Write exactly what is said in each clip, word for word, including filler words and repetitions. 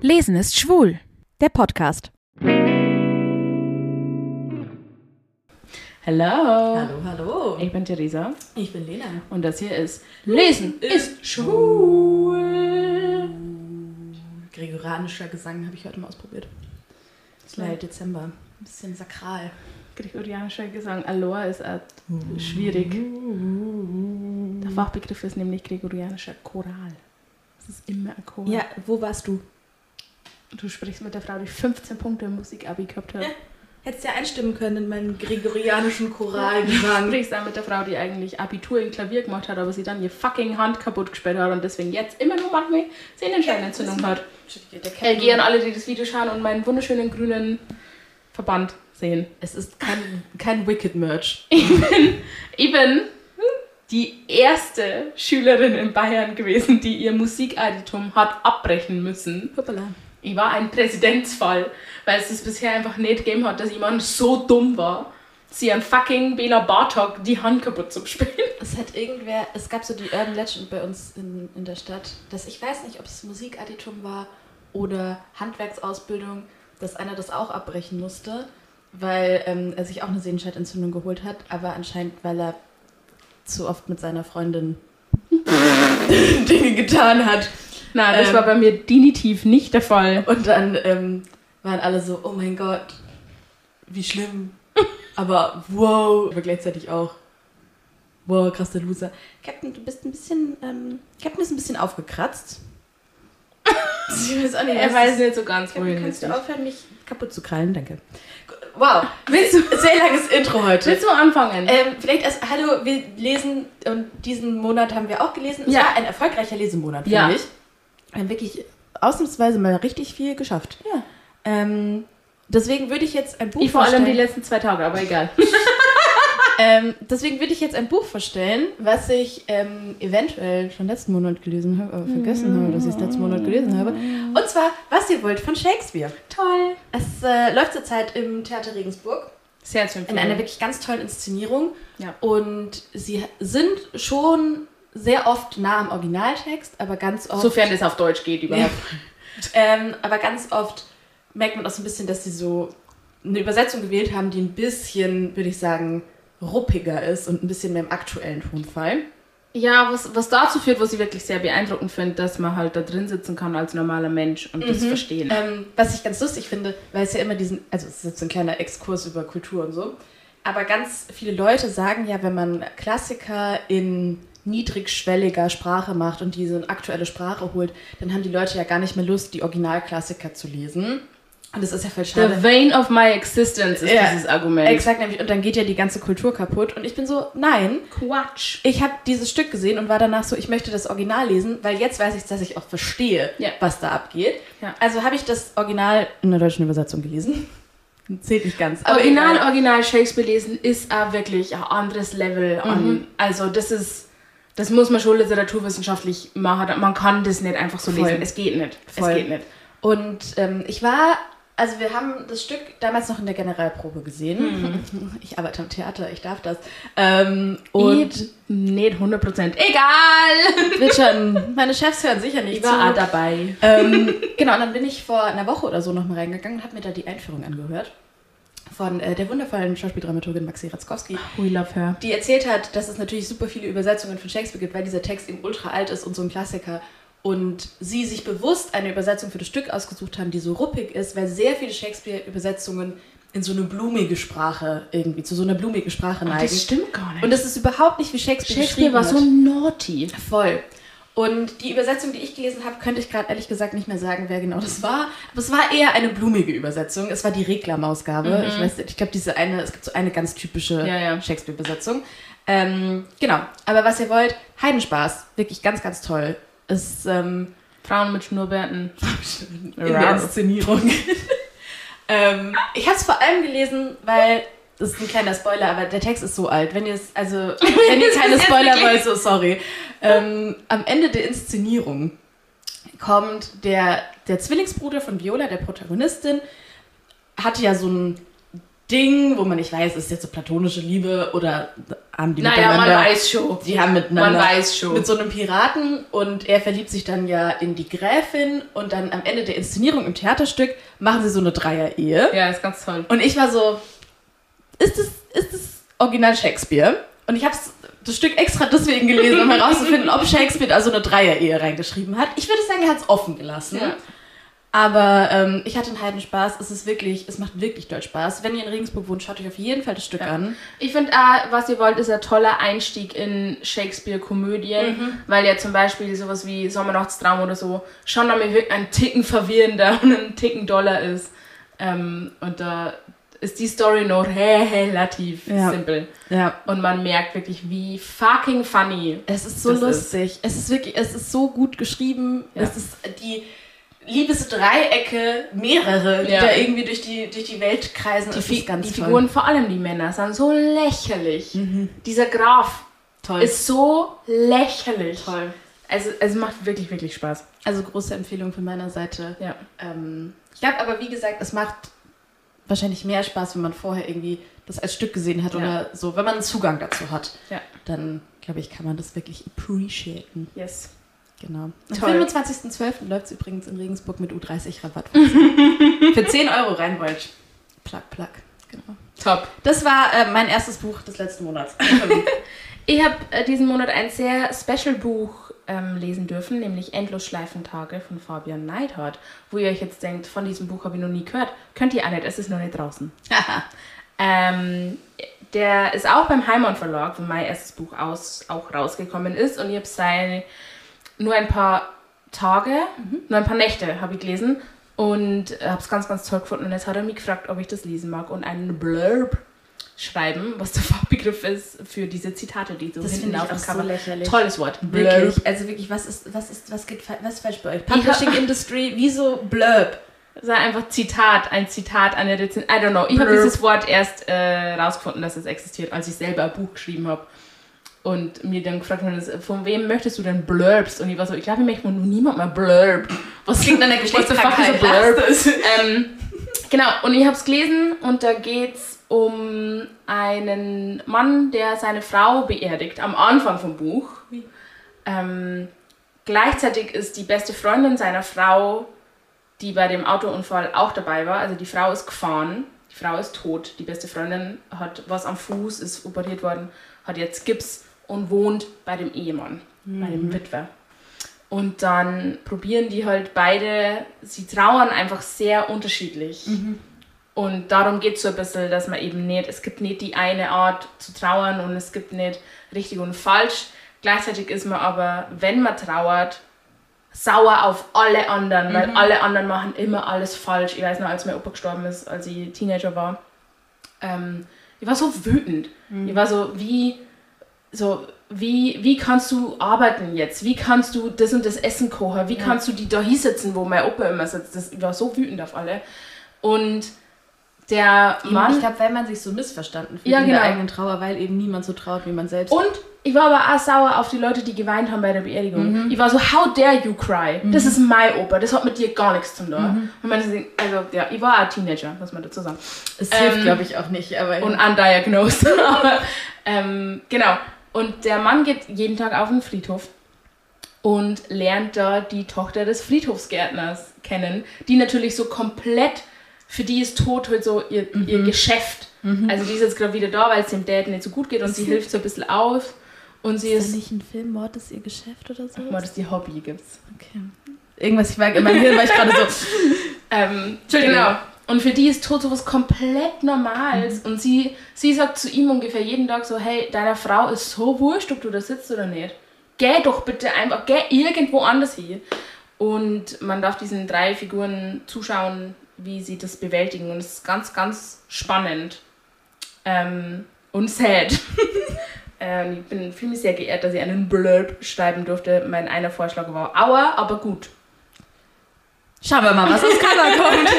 Lesen ist schwul. Der Podcast. Hallo. Hallo, hallo. Ich bin Theresa. Ich bin Lena. Und das hier ist Lesen ist schwul. Gregorianischer Gesang habe ich heute mal ausprobiert. Es war Dezember. Ein bisschen sakral. Gregorianischer Gesang. Aloha ist auch schwierig. Der Fachbegriff ist nämlich gregorianischer Choral. Das ist immer ein Choral. Ja, wo warst du? Du sprichst mit der Frau, die fünfzehn Punkte im Musikabi gehabt hat. Ja. Hättest ja einstimmen können in meinen gregorianischen Du Choralgesang. sprichst auch mit der Frau, die eigentlich Abitur in Klavier gemacht hat, aber sie dann ihr fucking Hand kaputt gespielt hat und deswegen jetzt immer nur manchmal Sehnenscheinentzündung hat. L G an alle, die das Video schauen und meinen wunderschönen grünen Verband sehen. Es ist kein, kein Wicked-Merch. Ich bin, ich bin die erste Schülerin in Bayern gewesen, die ihr Musikaditum hat abbrechen müssen. Hoppala. Ich war ein Präzedenzfall, weil es das bisher einfach nicht gegeben hat, dass jemand so dumm war, sie an fucking Bela Bartok die Hand kaputt zu spielen. Es hat irgendwer, es gab so die Urban Legend bei uns in, in der Stadt, dass ich weiß nicht, ob es Musikadditum war oder Handwerksausbildung, dass einer das auch abbrechen musste, weil ähm, er sich auch eine Sehenscheidentzündung geholt hat, aber anscheinend, weil er zu oft mit seiner Freundin Dinge getan hat. Na, das ähm, war bei mir definitiv nicht der Fall. Und dann ähm, waren alle so, oh mein Gott, wie schlimm. Aber wow, aber gleichzeitig auch, wow, krass der Loser. Captain, du bist ein bisschen, ähm, Captain ist ein bisschen aufgekratzt. Ich weiß auch nicht, Er weiß nicht so ganz, Captain, wohin kannst es du ist. aufhören, mich kaputt zu krallen? Danke. Wow, willst du, sehr langes Intro heute. Willst du anfangen? Ähm, vielleicht erst, hallo, wir lesen, und diesen Monat haben wir auch gelesen. Es Ja. war ein erfolgreicher Lesemonat, finde Ja. ich. Wir haben wirklich ausnahmsweise mal richtig viel geschafft. Ja. Ähm, deswegen würde ich jetzt ein Buch Ich vor allem die vorstellen. letzten zwei Tage, aber egal. ähm, deswegen würde ich jetzt ein Buch vorstellen, was ich ähm, eventuell schon letzten Monat gelesen habe, aber vergessen habe, dass ich es letzten Monat gelesen habe. Und zwar Was ihr wollt von Shakespeare. Toll. Es äh, läuft zurzeit im Theater Regensburg. Sehr zu In empfehlen. einer wirklich ganz tollen Inszenierung. Ja. Und sie sind schon sehr oft nah am Originaltext, aber ganz oft... Sofern es auf Deutsch geht überhaupt. ähm, aber ganz oft merkt man auch so ein bisschen, dass sie so eine Übersetzung gewählt haben, die ein bisschen, würde ich sagen, ruppiger ist und ein bisschen mehr im aktuellen Tonfall. Ja, was, was dazu führt, was ich wirklich sehr beeindruckend finde, dass man halt da drin sitzen kann als normaler Mensch und das verstehen. Ähm, was ich ganz lustig finde, weil es ja immer diesen, also es ist jetzt so ein kleiner Exkurs über Kultur und so, aber ganz viele Leute sagen ja, wenn man Klassiker in niedrigschwelliger Sprache macht und diese in aktuelle Sprache holt, dann haben die Leute ja gar nicht mehr Lust, die Originalklassiker zu lesen. Und das ist ja voll schade. The vein of my existence ist Ja, dieses Argument. Exakt, nämlich. Und dann geht ja die ganze Kultur kaputt. Und ich bin so, nein, Quatsch. ich habe dieses Stück gesehen und war danach so, ich möchte das Original lesen, weil jetzt weiß ich, dass ich auch verstehe, Ja. was da abgeht. Ja. Also habe ich das Original in der deutschen Übersetzung gelesen. Zählt nicht ganz. Aber Original, egal. Original Shakespeare lesen ist auch wirklich ein anderes Level an. Also das ist, das muss man schon literaturwissenschaftlich machen. Man kann das nicht einfach so Voll. lesen. Es geht nicht. Voll. Es geht nicht. Und ähm, ich war, also wir haben das Stück damals noch in der Generalprobe gesehen. Ich arbeite am Theater, ich darf das. Ähm, und Ich nicht hundert Prozent. Egal! wird schon, meine Chefs hören sicher nicht Ich war auch zu. dabei. Ähm, genau, und dann bin ich vor einer Woche oder so noch mal reingegangen und habe mir da die Einführung angehört von äh, der wundervollen Schauspieldramaturgin Maxi Ratzkowski, We love her. die erzählt hat, dass es natürlich super viele Übersetzungen von Shakespeare gibt, weil dieser Text eben ultra alt ist und so ein Klassiker. Und sie sich bewusst eine Übersetzung für das Stück ausgesucht haben, die so ruppig ist, weil sehr viele Shakespeare-Übersetzungen in so eine blumige Sprache irgendwie, zu so einer blumigen Sprache neigen. Das stimmt gar nicht. Und das ist überhaupt nicht, wie Shakespeare, Shakespeare geschrieben war hat. so naughty. Voll. Und die Übersetzung, die ich gelesen habe, könnte ich gerade ehrlich gesagt nicht mehr sagen, wer genau das war. Aber es war eher eine blumige Übersetzung. Es war die Reklamausgabe. Mhm. Ich weiß nicht, ich glaube, diese eine, es gibt so eine ganz typische Ja, ja. Shakespeare-Übersetzung. Ähm, genau. Aber was ihr wollt, Heidenspaß. Wirklich ganz, ganz toll. Ist ähm, Frauen mit Schnurrbärten. in der Inszenierung. ähm, ich habe es vor allem gelesen, weil das ist ein kleiner Spoiler, aber der Text ist so alt. Wenn ihr es, also, wenn ihr keine Spoiler wollt, so sorry. Ähm, am Ende der Inszenierung kommt der, der Zwillingsbruder von Viola, der Protagonistin, hatte ja so ein Ding, wo man nicht weiß, ist es jetzt so platonische Liebe oder haben die naja, miteinander... man weiß schon. Die haben miteinander... Man weiß schon. Mit so einem Piraten und er verliebt sich dann ja in die Gräfin und dann am Ende der Inszenierung im Theaterstück machen sie so eine Dreier-Ehe. Ja, ist ganz toll. Und ich war so, ist das, ist das Original Shakespeare? Und ich habe das Stück extra deswegen gelesen, um herauszufinden, ob Shakespeare da so eine Dreier-Ehe reingeschrieben hat. Ich würde sagen, er hat es offen gelassen. Ja. Aber ähm, ich hatte einen Heidenspaß. Es ist wirklich, es macht wirklich doll Spaß. Wenn ihr in Regensburg wohnt, schaut euch auf jeden Fall das Stück ja. an. Ich finde, äh, was ihr wollt, ist ein toller Einstieg in Shakespeare-Komödien, mhm. weil ja zum Beispiel sowas wie Sommernachtstraum oder so schon nochmal wirklich ein Ticken verwirrender und ein Ticken doller ist. Ähm, und da ist die Story noch relativ ja. simpel. Ja. Und man merkt wirklich, wie fucking funny es ist so das lustig. Ist. Es ist wirklich, es ist so gut geschrieben. Ja. Es ist die Liebesdreiecke, mehrere, die ja. da irgendwie durch die, durch die Welt kreisen. Die, es Fi- ist ganz die toll. Figuren, vor allem die Männer, sind so lächerlich. Mhm. Dieser Graf Toll. ist so lächerlich. Toll. Also es macht wirklich, wirklich Spaß. Also große Empfehlung von meiner Seite. Ja. Ähm, ich glaube aber, wie gesagt, es macht wahrscheinlich mehr Spaß, wenn man vorher irgendwie das als Stück gesehen hat ja. oder so. Wenn man einen Zugang dazu hat, ja. dann, glaube ich, kann man das wirklich appreciaten. Yes. Genau. Am Toll. fünfundzwanzigsten zwölften läuft es übrigens in Regensburg mit U dreißig Rabatt. Für zehn Euro rein wollt. Plug, plug. Genau. Top. Das war äh, mein erstes Buch des letzten Monats. Ich habe äh, diesen Monat ein sehr Special-Buch ähm, lesen dürfen, nämlich Endlosschleifentage von Fabian Neidhardt. Wo ihr euch jetzt denkt, von diesem Buch habe ich noch nie gehört. Könnt ihr auch nicht, es ist noch nicht draußen. ähm, der ist auch beim Heimann Verlag, wo mein erstes Buch aus, auch rausgekommen ist. Und ich habe seine nur ein paar Tage, mhm. nur ein paar Nächte habe ich gelesen und habe es ganz, ganz toll gefunden. Und jetzt hat er mich gefragt, ob ich das lesen mag und einen Blurb schreiben, was der Fachbegriff ist für diese Zitate, die so das hinten auf dem so Cover. Lächerlich. Tolles Wort. Blurb. Wirklich. Also wirklich, was ist, was ist, was geht, was ist falsch bei euch? Publishing Industry, wieso Blurb? Das war einfach Zitat, ein Zitat, eine Rezension. I don't know. Ich habe dieses Wort erst äh, rausgefunden, dass es existiert, als ich selber ein Buch geschrieben habe. Und mir dann gefragt haben, von wem möchtest du denn Blurbs? Und ich war so, ich glaube, ich möchte von niemand mal Blurb. Was klingt dann der Geschlechtskrankheit? ähm, genau, und ich habe es gelesen und da geht es um einen Mann, der seine Frau beerdigt, am Anfang vom Buch. Ähm, gleichzeitig ist die beste Freundin seiner Frau, die bei dem Autounfall auch dabei war, also die Frau ist gefahren, die Frau ist tot, die beste Freundin hat was am Fuß, ist operiert worden, hat jetzt Gips und wohnt bei dem Ehemann, mhm. bei dem Witwer. Und dann probieren die halt beide, sie trauern einfach sehr unterschiedlich. Mhm. Und darum geht es so ein bisschen, dass man eben nicht, es gibt nicht die eine Art zu trauern und es gibt nicht richtig und falsch. Gleichzeitig ist man aber, wenn man trauert, sauer auf alle anderen, weil mhm. alle anderen machen immer alles falsch. Ich weiß noch, als mein Opa gestorben ist, als ich Teenager war, ähm, ich war so wütend. Mhm. Ich war so, wie, so, wie, wie kannst du arbeiten jetzt? Wie kannst du das und das Essen kochen? Wie ja. kannst du die da hinsetzen, wo mein Opa immer sitzt? Das, ich war so wütend auf alle. Und der eben, Mann... Ich glaube, weil man sich so missverstanden fühlt ja, in genau. der eigenen Trauer, weil eben niemand so traut wie man selbst. Und ich war aber auch sauer auf die Leute, die geweint haben bei der Beerdigung. Mhm. Ich war so, how dare you cry? Mhm. Das ist mein Opa, das hat mit dir gar nichts zu tun. Mhm. Und man, also, ja, ich war auch Teenager, muss man dazu sagen. Es ähm, hilft, glaube ich, auch nicht. Aber und undiagnosed. aber, ähm, genau. Und der Mann geht jeden Tag auf den Friedhof und lernt da die Tochter des Friedhofsgärtners kennen, die natürlich so komplett, für die ist Tod halt so ihr, mhm. ihr Geschäft. Mhm. Also die ist jetzt gerade wieder da, weil es dem Dad nicht so gut geht und sie hilft so ein bisschen auf. Und sie ist, ist nicht ein Film, Mord ist ihr Geschäft oder so? Mord ist ihr Hobby, gibt's. Okay. Irgendwas, ich war in meinem Hirn, war ich gerade so. ähm, genau. Und für die ist Tod sowas komplett Normales. Mhm. Und sie, sie sagt zu ihm ungefähr jeden Tag so, hey, deiner Frau ist so wurscht, ob du da sitzt oder nicht. Geh doch bitte einfach, geh irgendwo anders hin. Und man darf diesen drei Figuren zuschauen, wie sie das bewältigen. Und es ist ganz, ganz spannend. Ähm, und sad. ähm, ich bin viel sehr geehrt, dass ich einen Blurb schreiben durfte. Mein einer Vorschlag war Aua, aber gut. Schauen wir mal, was aus Cover kommt.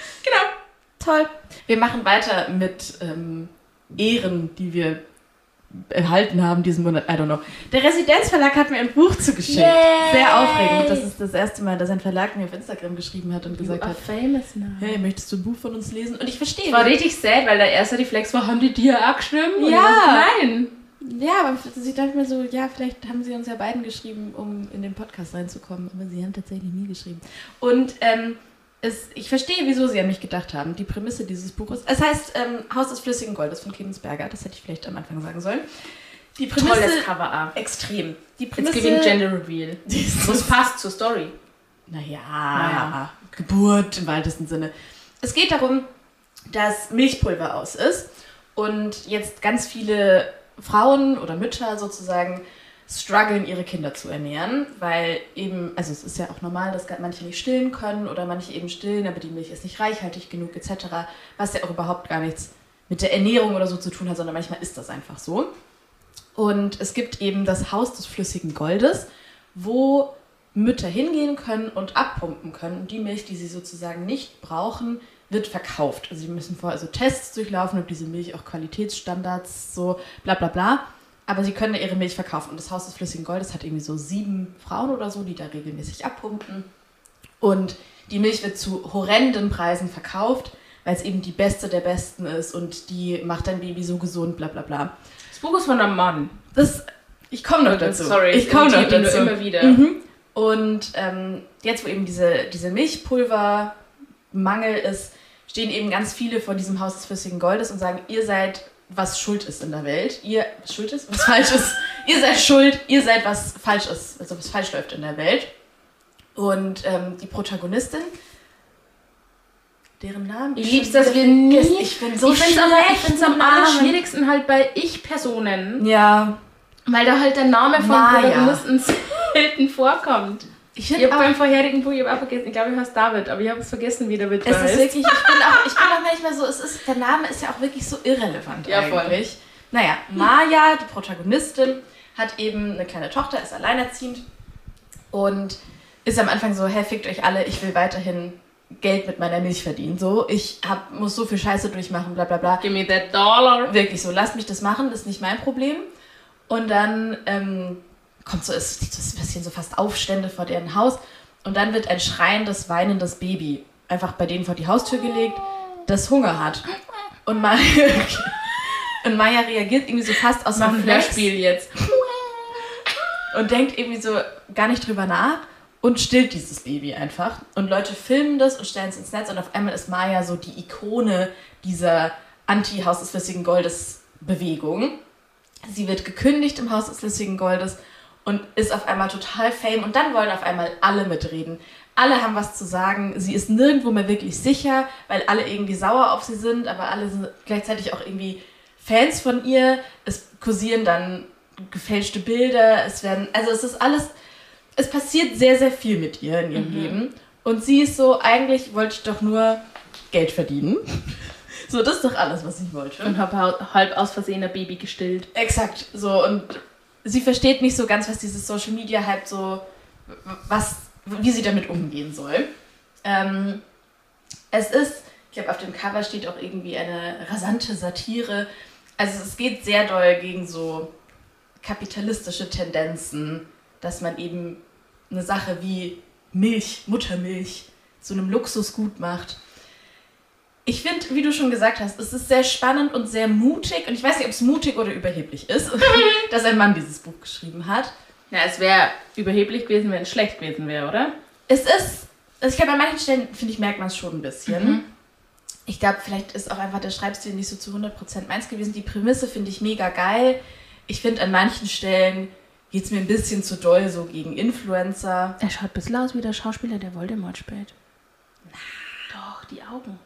Genau. Toll. Wir machen weiter mit ähm, Ehren, die wir erhalten haben diesen Monat. I don't know. Der Residenzverlag hat mir ein Buch zugeschickt. Yay. Sehr aufregend. Das ist das erste Mal, dass ein Verlag mir auf Instagram geschrieben hat und gesagt You hat, are famous now. hey, möchtest du ein Buch von uns lesen? Und ich verstehe. Das war richtig sad, weil der erste Reflex war, haben die dir auch geschrieben? Und Ja. ich so, nein. Ja, aber ich dachte mir so, ja, vielleicht haben sie uns ja beiden geschrieben, um in den Podcast reinzukommen. Aber sie haben tatsächlich nie geschrieben. Und ähm, es, ich verstehe, wieso sie an mich gedacht haben. Die Prämisse dieses Buches. Es heißt ähm, Haus des flüssigen Goldes von Clemens Berger. Das hätte ich vielleicht am Anfang sagen sollen. Die Prämisse, Tolles Cover-Up. extrem. Die Jetzt Prämisse, giving Gender Reveal. Das passt zur Story. Naja, Naja. Geburt im weitesten Sinne. Es geht darum, dass Milchpulver aus ist und jetzt ganz viele Frauen oder Mütter sozusagen strugglen, ihre Kinder zu ernähren, weil eben, also es ist ja auch normal, dass manche nicht stillen können oder manche eben stillen, aber die Milch ist nicht reichhaltig genug et cetera, was ja auch überhaupt gar nichts mit der Ernährung oder so zu tun hat, sondern manchmal ist das einfach so. Und es gibt eben das Haus des flüssigen Goldes, wo Mütter hingehen können und abpumpen können. Und die Milch, die sie sozusagen nicht brauchen, wird verkauft. Also sie müssen vorher so Tests durchlaufen, ob diese Milch auch Qualitätsstandards, so bla bla bla. Aber sie können ihre Milch verkaufen. Und das Haus des flüssigen Goldes hat irgendwie so sieben Frauen oder so, die da regelmäßig abpumpen. Und die Milch wird zu horrenden Preisen verkauft, weil es eben die beste der Besten ist und die macht dein Baby so gesund, bla bla bla. Das Buch ist von einem Mann. Das, ich komme noch dazu. Sorry, ich komme noch nur dazu. immer wieder. Mhm. Und ähm, jetzt, wo eben diese, diese Milchpulvermangel ist, stehen eben ganz viele vor diesem Haus des flüssigen Goldes und sagen, ihr seid, was schuld ist in der Welt. Ihr, was schuld ist? Was falsch ist. Ihr seid schuld, ihr seid, was falsch ist. Also was falsch läuft in der Welt. Und ähm, die Protagonistin, deren Namen Ich lieb's, dass wir nie... Ich bin so ich find's schlecht aber, ich find's am mit Namen. allerschwierigsten halt bei Ich-Personen. Ja. Weil da halt der Name von Maya. Protagonisten selten vorkommt. Ich Ich finde habe auch, beim vorherigen Buch, ich habe auch vergessen, ich glaube, ich heiße David, aber ich habe es vergessen, wie David es heißt. ist wirklich, ich bin auch, ich bin auch manchmal so, es ist, der Name ist ja auch wirklich so irrelevant Ja, voll. eigentlich. Naja, Maya, die Protagonistin, hat eben eine kleine Tochter, ist alleinerziehend und ist am Anfang so, hey, fickt euch alle, ich will weiterhin Geld mit meiner Milch verdienen. So, ich hab, muss so viel Scheiße durchmachen, bla bla bla. Give me that dollar. Wirklich so, lasst mich das machen, das ist nicht mein Problem. Und dann ähm, kommt so, es, es passieren so fast Aufstände vor deren Haus und dann wird ein schreiendes, weinendes Baby einfach bei denen vor die Haustür gelegt, das Hunger hat. Und Maya, und Maya reagiert irgendwie so fast aus Mach dem ein Reflex Hörspiel jetzt. und denkt irgendwie so gar nicht drüber nach und stillt dieses Baby einfach. Und Leute filmen das und stellen es ins Netz und auf einmal ist Maya so die Ikone dieser Anti-Haus des flüssigen Goldes Bewegung. Sie wird gekündigt im Haus des flüssigen Goldes und ist auf einmal total fame und dann wollen auf einmal alle mitreden. Alle haben was zu sagen. Sie ist nirgendwo mehr wirklich sicher, weil alle irgendwie sauer auf sie sind, aber alle sind gleichzeitig auch irgendwie Fans von ihr. Es kursieren dann gefälschte Bilder. Es werden, also es ist alles, es passiert sehr, sehr viel mit ihr in ihrem mhm. Leben. Und sie ist so, eigentlich wollte ich doch nur Geld verdienen. So, das ist doch alles, was ich wollte. Und habe halb aus Versehen ein Baby gestillt. Exakt, so. Und sie versteht nicht so ganz, was dieses Social Media halt so, was, wie sie damit umgehen soll. Ähm, es ist, ich glaube, auf dem Cover steht auch irgendwie eine rasante Satire. Also es geht sehr doll gegen so kapitalistische Tendenzen, dass man eben eine Sache wie Milch, Muttermilch, zu einem Luxusgut macht. Ich finde, wie du schon gesagt hast, es ist sehr spannend und sehr mutig. Und ich weiß nicht, ob es mutig oder überheblich ist, dass ein Mann dieses Buch geschrieben hat. Ja, es wäre überheblich gewesen, wenn es schlecht gewesen wäre, oder? Es ist, also ich glaube, an manchen Stellen, finde ich, merkt man es schon ein bisschen. Mhm. Ich glaube, vielleicht ist auch einfach der Schreibstil nicht so zu hundert Prozent meins gewesen. Die Prämisse finde ich mega geil. Ich finde, an manchen Stellen geht es mir ein bisschen zu doll so gegen Influencer. Er schaut ein bisschen aus wie der Schauspieler, der Voldemort spielt. Doch, die Augen.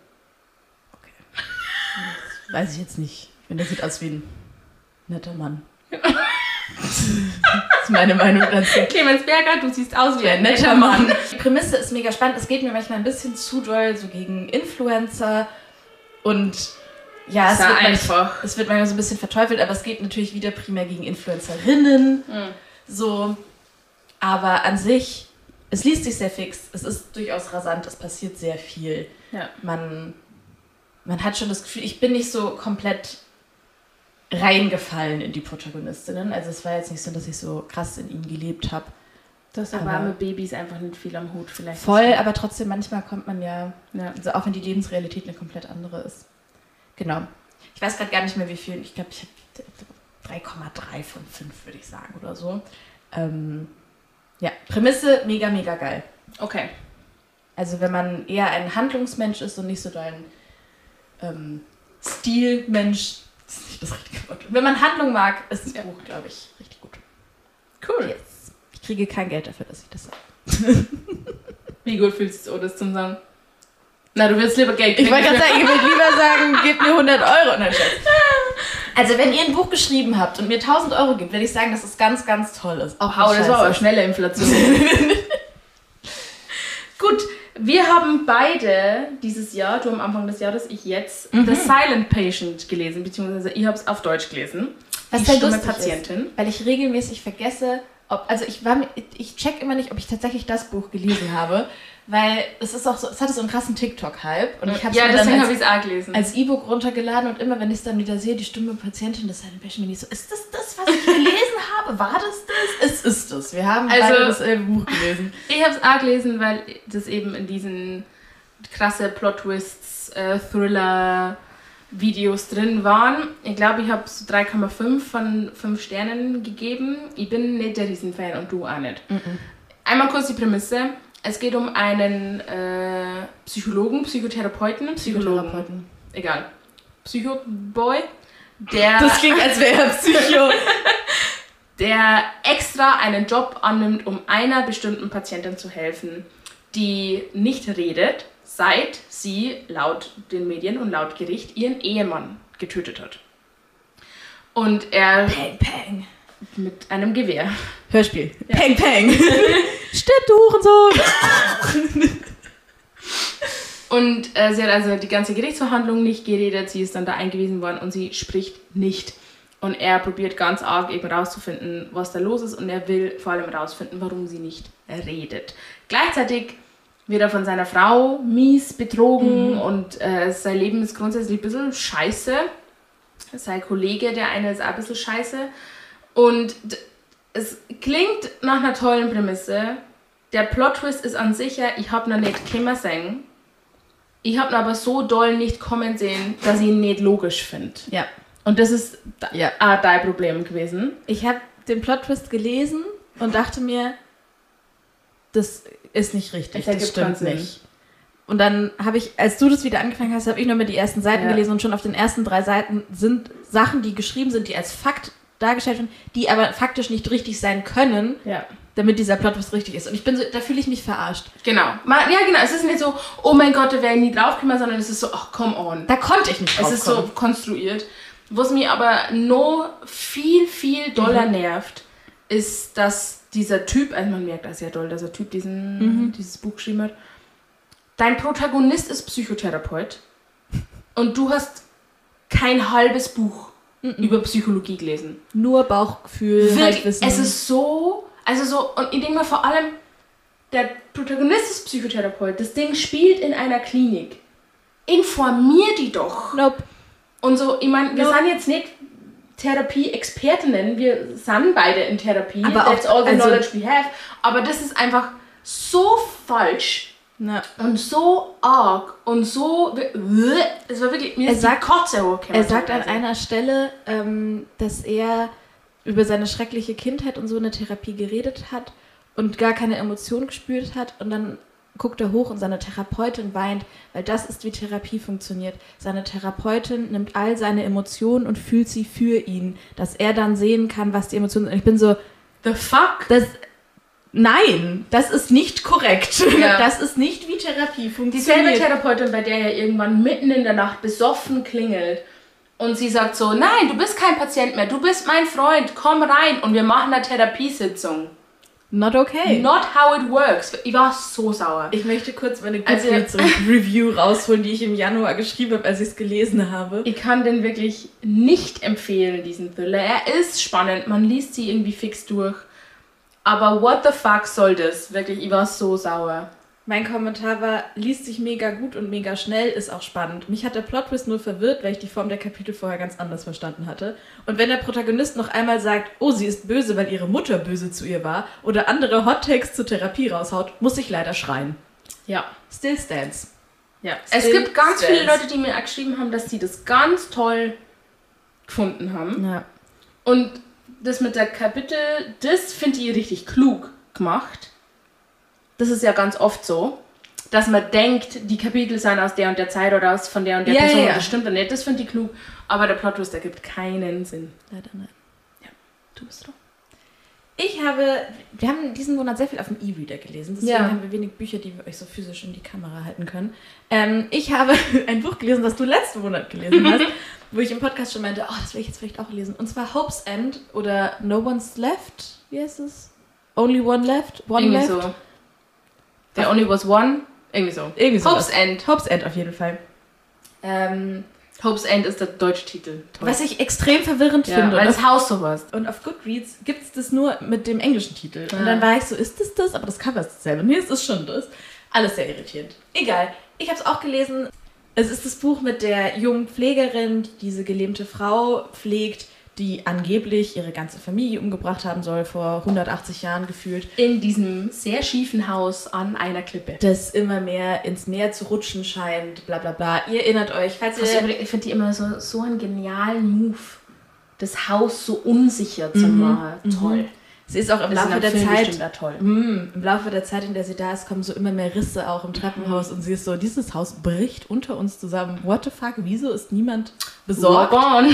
Das weiß ich jetzt nicht. Ich finde, der sieht aus wie ein netter Mann. Das ist meine Meinung dazu. Clemens Berger, du siehst aus wie ein netter Mann. Die Prämisse ist mega spannend. Es geht mir manchmal ein bisschen zu doll so gegen Influencer. Und ja, es wird, manchmal, es wird manchmal so ein bisschen verteufelt, aber es geht natürlich wieder primär gegen Influencerinnen. Mhm. So. Aber an sich, es liest sich sehr fix. Es ist durchaus rasant. Es passiert sehr viel. Ja. Man... Man hat schon das Gefühl, ich bin nicht so komplett reingefallen in die Protagonistinnen. Also es war jetzt nicht so, dass ich so krass in ihnen gelebt habe. Das aber arme Babys einfach nicht viel am Hut vielleicht. Voll, aber trotzdem manchmal kommt man ja, ja. Also auch wenn die Lebensrealität eine komplett andere ist. Genau. Ich weiß gerade gar nicht mehr wie viel. Ich glaube, ich habe drei Komma drei von fünf, würde ich sagen, oder so. Ähm, ja, Prämisse mega, mega geil. Okay. Also wenn man eher ein Handlungsmensch ist und nicht so ein ähm, Stilmensch, das ist nicht das richtige Wort. Wenn man Handlung mag, ist das ja. Buch, glaube ich, richtig gut. Cool. Yes. Ich kriege kein Geld dafür, dass ich das sage. Wie gut fühlst du das zum Sagen? Na, du willst lieber Geld kriegen. Ich wollte gerade sagen, ich würde lieber sagen, gib mir hundert Euro. Nein, Schatz. Also wenn ihr ein Buch geschrieben habt und mir tausend Euro gibt, würde ich sagen, dass es ganz, ganz toll ist. Auch wow, das war aber schnelle Inflation. Gut, wir haben beide dieses Jahr, du am Anfang des Jahres, ich jetzt, mhm. The Silent Patient gelesen, beziehungsweise ich habe es auf Deutsch gelesen. Was die stumme Patientin. Ist, weil ich regelmäßig vergesse, ob, also ich war, ich check immer nicht, ob ich tatsächlich das Buch gelesen habe, weil es ist auch so, es hatte so einen krassen TikTok-Hype und ich habe es ja, mir deswegen dann habe ich es auch gelesen. als E-Book runtergeladen und immer, wenn ich es dann wieder sehe, die stumme Patientin, das Silent Patient, bin ich so, ist das das, was ich gelesen habe? War das das? Es ist es. Wir haben also, beide dasselbe Buch gelesen. Ich habe es auch gelesen, weil das eben in diesen krasse Plot-Twists, äh, Thriller Videos drin waren. Ich glaube, ich habe so drei Komma fünf von fünf Sternen gegeben. Ich bin nicht der Riesenfan und du auch nicht. Mm-mm. Einmal kurz die Prämisse. Es geht um einen äh, Psychologen, Psychotherapeuten, Psychologen. Psychotherapeuten. Egal. Psychoboy, der... Das klingt, als wäre er Psycho. der extra einen Job annimmt, um einer bestimmten Patientin zu helfen, die nicht redet, seit sie laut den Medien und laut Gericht ihren Ehemann getötet hat. Und er... Peng, peng. Mit einem Gewehr. Hörspiel. Ja. Peng, peng. Stirb, du Hurensohn. Und äh, sie hat also die ganze Gerichtsverhandlung nicht geredet, sie ist dann da eingewiesen worden und sie spricht nicht. Und er probiert ganz arg eben rauszufinden, was da los ist, und er will vor allem rausfinden, warum sie nicht redet. Gleichzeitig wird er von seiner Frau mies betrogen mhm. und äh, sein Leben ist grundsätzlich ein bisschen scheiße. Sein Kollege, der eine, ist auch ein bisschen scheiße. Und d- es klingt nach einer tollen Prämisse. Der Plot-Twist ist an sich ja, ich habe noch nicht kommen sehen. Ich habe ihn aber so doll nicht kommen sehen, dass ich ihn nicht logisch finde. Ja. Und das ist ja. auch dein Problem gewesen. Ich habe den Plot-Twist gelesen und dachte mir, das ist nicht richtig, das, das stimmt nicht. Und dann habe ich, als du das wieder angefangen hast, habe ich nur mal die ersten Seiten ja. gelesen und schon auf den ersten drei Seiten sind Sachen, die geschrieben sind, die als Fakt dargestellt werden, die aber faktisch nicht richtig sein können, ja. damit dieser Plot-Twist richtig ist. Und ich bin so, da fühle ich mich verarscht. Genau. Ja, genau. Es ist nicht so, oh mein Gott, da wäre ich nie draufgekommen, sondern es ist so, ach, come on. Da konnte ich nicht drauf Es ist kommen. So konstruiert. Was mich aber noch viel, viel doller mhm. nervt, ist, dass dieser Typ, also man merkt das ja doll, dass der Typ diesen, mhm. dieses Buch geschrieben hat, dein Protagonist ist Psychotherapeut und du hast kein halbes Buch mhm. über Psychologie gelesen. Nur Bauchgefühl, Halbwissen. Es ist so, also so, und ich denke mal vor allem, der Protagonist ist Psychotherapeut, das Ding spielt in einer Klinik. Informier die doch. Nope. Und so, ich meine, wir nope. sind jetzt nicht Therapie-Expertinnen, wir sind beide in Therapie, aber that's auch, all the also, knowledge we have, aber das ist einfach so falsch na. und so arg und so, es war wirklich, mir er ist sagt, die Kotze hochgekommen. Er sagt an einer Stelle, ähm, dass er über seine schreckliche Kindheit und so in der Therapie geredet hat und gar keine Emotionen gespürt hat, und dann guckt er hoch und seine Therapeutin weint, weil das ist, wie Therapie funktioniert. Seine Therapeutin nimmt all seine Emotionen und fühlt sie für ihn, dass er dann sehen kann, was die Emotionen sind. Und ich bin so, the fuck? Das, nein, das ist nicht korrekt. Ja. Das ist nicht, wie Therapie funktioniert. Dieselbe Therapeutin, bei der ja irgendwann mitten in der Nacht besoffen klingelt und sie sagt so, nein, du bist kein Patient mehr, du bist mein Freund, komm rein und wir machen eine Therapiesitzung. Not okay. Not how it works. Ich war so sauer. Ich möchte kurz meine Goodreads-Review also, rausholen, die ich im Januar geschrieben habe, als ich es gelesen habe. Ich kann den wirklich nicht empfehlen, diesen Thriller. Er ist spannend, man liest sie irgendwie fix durch. Aber what the fuck soll das? Wirklich, ich war so sauer. Mein Kommentar war, liest sich mega gut und mega schnell, ist auch spannend. Mich hat der Plot-Twist nur verwirrt, weil ich die Form der Kapitel vorher ganz anders verstanden hatte. Und wenn der Protagonist noch einmal sagt, oh, sie ist böse, weil ihre Mutter böse zu ihr war, oder andere Hot-Takes zur Therapie raushaut, muss ich leider schreien. Ja. Still stands. Ja. Still es gibt ganz stands. viele Leute, die mir auch geschrieben haben, dass sie das ganz toll gefunden haben. Ja. Und das mit der Kapitel, das finde ich richtig klug gemacht. Das ist ja ganz oft so, dass man denkt, die Kapitel seien aus der und der Zeit oder aus von der und der Ja, Person. ja, ja. Das stimmt dann nicht, das finde ich klug. Aber der Plot-Twist ergibt keinen Sinn. Leider nein. Ja, du bist dran. Ich habe, wir haben diesen Monat sehr viel auf dem E-Reader gelesen, deswegen Ja. haben wir wenig Bücher, die wir euch so physisch in die Kamera halten können. Ähm, ich habe ein Buch gelesen, das du letzten Monat gelesen hast, wo ich im Podcast schon meinte, oh, das will ich jetzt vielleicht auch lesen. Und zwar Hope's End oder No One's Left, wie heißt es? Only One Left? One Irgendwie Left? so. There only was one. Irgendwie so. Irgendwie so. Hope's End. Hope's End auf jeden Fall. Ähm, Hope's End ist der deutsche Titel. Toll. was ich extrem verwirrend ja, finde. weil Und das Haus so was. Und auf Goodreads gibt es das nur mit dem englischen Titel. Ah. Und dann war ich so, ist das das? Aber das Cover ist dasselbe. Nee, es ist schon das. Alles sehr irritierend. Egal. Ich habe es auch gelesen. Es ist das Buch mit der jungen Pflegerin, die diese gelähmte Frau pflegt, die angeblich ihre ganze Familie umgebracht haben soll, vor hundertachtzig Jahren gefühlt. In diesem sehr schiefen Haus an einer Klippe. Das immer mehr ins Meer zu rutschen scheint, bla bla bla. Ihr erinnert euch, falls Also, ihr... ich finde die immer so, so einen genialen Move, das Haus so unsicher zu Mhm, machen. Toll. Sie ist auch im Das ist Laufe in der einem Film Zeit... bestimmt auch toll. Mm, Im Laufe der Zeit, in der sie da ist, kommen so immer mehr Risse auch im Treppenhaus und sie ist so, dieses Haus bricht unter uns zusammen. What the fuck? Wieso ist niemand besorgt? Rock on.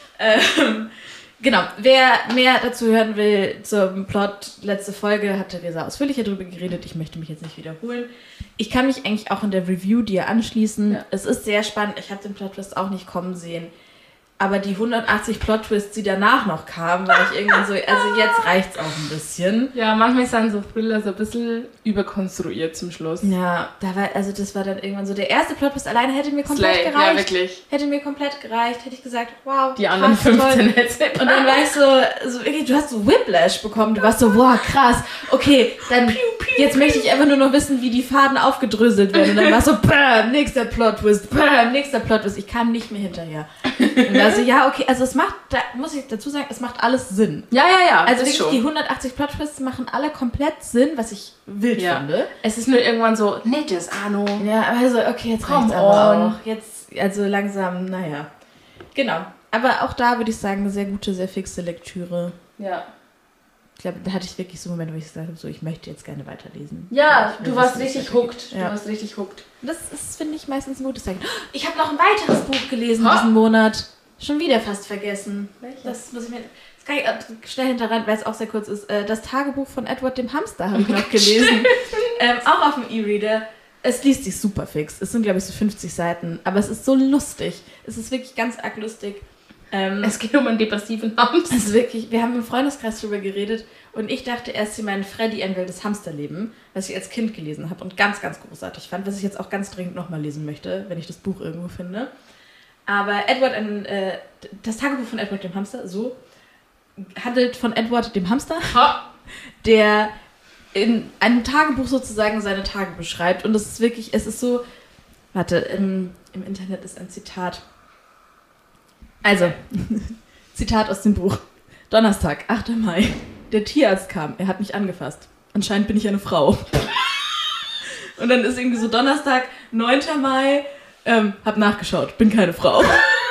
Ähm, genau, wer mehr dazu hören will zum Plot, letzte Folge hatte Resa ausführlicher darüber geredet. Ich möchte mich jetzt nicht wiederholen. Ich kann mich eigentlich auch in der Review dir anschließen. Ja. Es ist sehr spannend. Ich habe den Plot-Twist auch nicht kommen sehen. Aber die hundertachtzig Plot-Twists, die danach noch kamen, war ich irgendwann so, also jetzt reicht's auch ein bisschen. Ja, manchmal sind so Thriller so ein bisschen überkonstruiert zum Schluss. Ja, da war, also das war dann irgendwann so, der erste Plot-Twist alleine hätte mir komplett Slay, gereicht. ja wirklich. Hätte mir komplett gereicht, hätte ich gesagt, wow, Die anderen krass, toll. fünfzehn hätte. Und dann war ich so, so wirklich, du hast so Whiplash bekommen, du warst so, wow, krass, okay, dann jetzt möchte ich einfach nur noch wissen, wie die Faden aufgedröselt werden. Und dann war es so, bam, nächster Plot-Twist, bam, nächster Plot-Twist. Ich kam nicht mehr hinterher. Und da so, ja, okay, also es macht, da muss ich dazu sagen, es macht alles Sinn. Ja, ja, ja. Also das wirklich, schon. die hundertachtzig Plot-Twists machen alle komplett Sinn, was ich wild Ja. finde. Es ist nur irgendwann so, nettes Arno. Ja, also okay, jetzt Come reicht's aber on. auch. Jetzt, also langsam, naja. Genau. Aber auch da würde ich sagen, eine sehr gute, sehr fixe Lektüre. Ja. Ich glaube, da hatte ich wirklich so einen Moment, wo ich gesagt habe, so, ich möchte jetzt gerne weiterlesen. Ja, Ich will du das warst nicht richtig weitergehen. hooked. Ja. Du warst richtig hooked. Das ist, finde ich, meistens ein gutes Zeichen. Ich habe noch ein weiteres Buch gelesen Ha? diesen Monat. Schon wieder fast vergessen. Welches? Das muss ich mir... Das kann ich äh, schnell hinterher, weil es auch sehr kurz ist. Äh, Das Tagebuch von Edward dem Hamster habe ich noch gelesen. ähm, auch auf dem E-Reader. Es liest sich super fix. Es sind, glaube ich, so fünfzig Seiten. Aber es ist so lustig. Es ist wirklich ganz arg lustig. Ähm, Es geht um einen depressiven Hamster. Also wirklich, wir haben im Freundeskreis drüber geredet und ich dachte erst, sie meinen Freddy, ein wildes Hamsterleben, was ich als Kind gelesen habe und ganz, ganz großartig fand, was ich jetzt auch ganz dringend nochmal lesen möchte, wenn ich das Buch irgendwo finde. Aber Edward, ein, äh, das Tagebuch von Edward dem Hamster, so, handelt von Edward dem Hamster, Ha. der in einem Tagebuch sozusagen seine Tage beschreibt und es ist wirklich, es ist so, warte, im, im Internet ist ein Zitat. Also, Zitat aus dem Buch. Donnerstag, achter Mai. Der Tierarzt kam, er hat mich angefasst. Anscheinend bin ich eine Frau. Und dann ist irgendwie so Donnerstag, neunter Mai, ähm, hab nachgeschaut, bin keine Frau.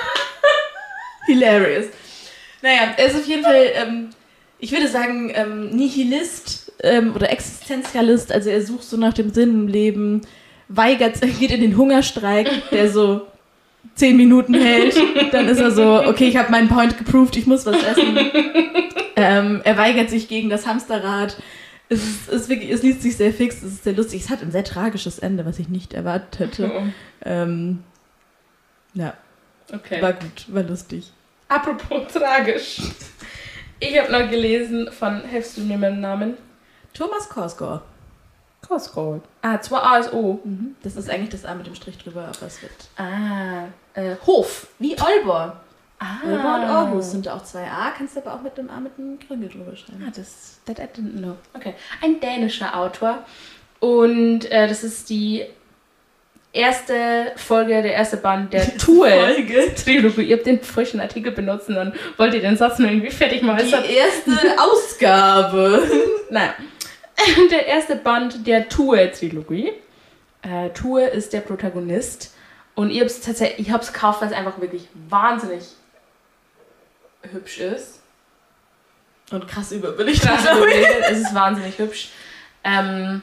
Hilarious. Naja, er ist auf jeden Fall, ähm, ich würde sagen, ähm, Nihilist ähm, oder Existenzialist, also er sucht so nach dem Sinn im Leben, weigert, geht in den Hungerstreik, der so zehn Minuten hält, dann ist er so, okay, ich habe meinen Point geproved, ich muss was essen. ähm, er weigert sich gegen das Hamsterrad. Es, ist, es, ist wirklich, es liest sich sehr fix, es ist sehr lustig. Es hat ein sehr tragisches Ende, was ich nicht erwartet hätte. Oh. Ähm, ja, Okay. war gut, war lustig. Apropos tragisch. Ich habe noch gelesen von, hilfst du mir mit dem Namen? Thomas Korsgaard. Korsgaard. Ah, zwei A S O. Mhm. Das ist eigentlich das A mit dem Strich drüber, aber es wird... Ah, äh, Hof. Wie Olbor. Ah. Olbor und Aarhus sind da auch zwei A, kannst du aber auch mit dem A mit dem Krüngel drüber schreiben. Ah, das, that I didn't know. Okay. Ein dänischer Autor. Und äh, das ist die erste Folge, der erste Band der Tue-Trilogie. Ihr habt den falschen Artikel benutzt und dann wollt ihr den Satz nur irgendwie fertig machen. Die erste Ausgabe. Nein. Der erste Band der Tue-Trilogie. Äh, Tue ist der Protagonist. Und ich hab's tatsächlich, ich hab's gekauft, weil es einfach wirklich wahnsinnig hübsch ist. Und krass überbelichtet. Krass überbelichtet. Es ist wahnsinnig hübsch. Ähm,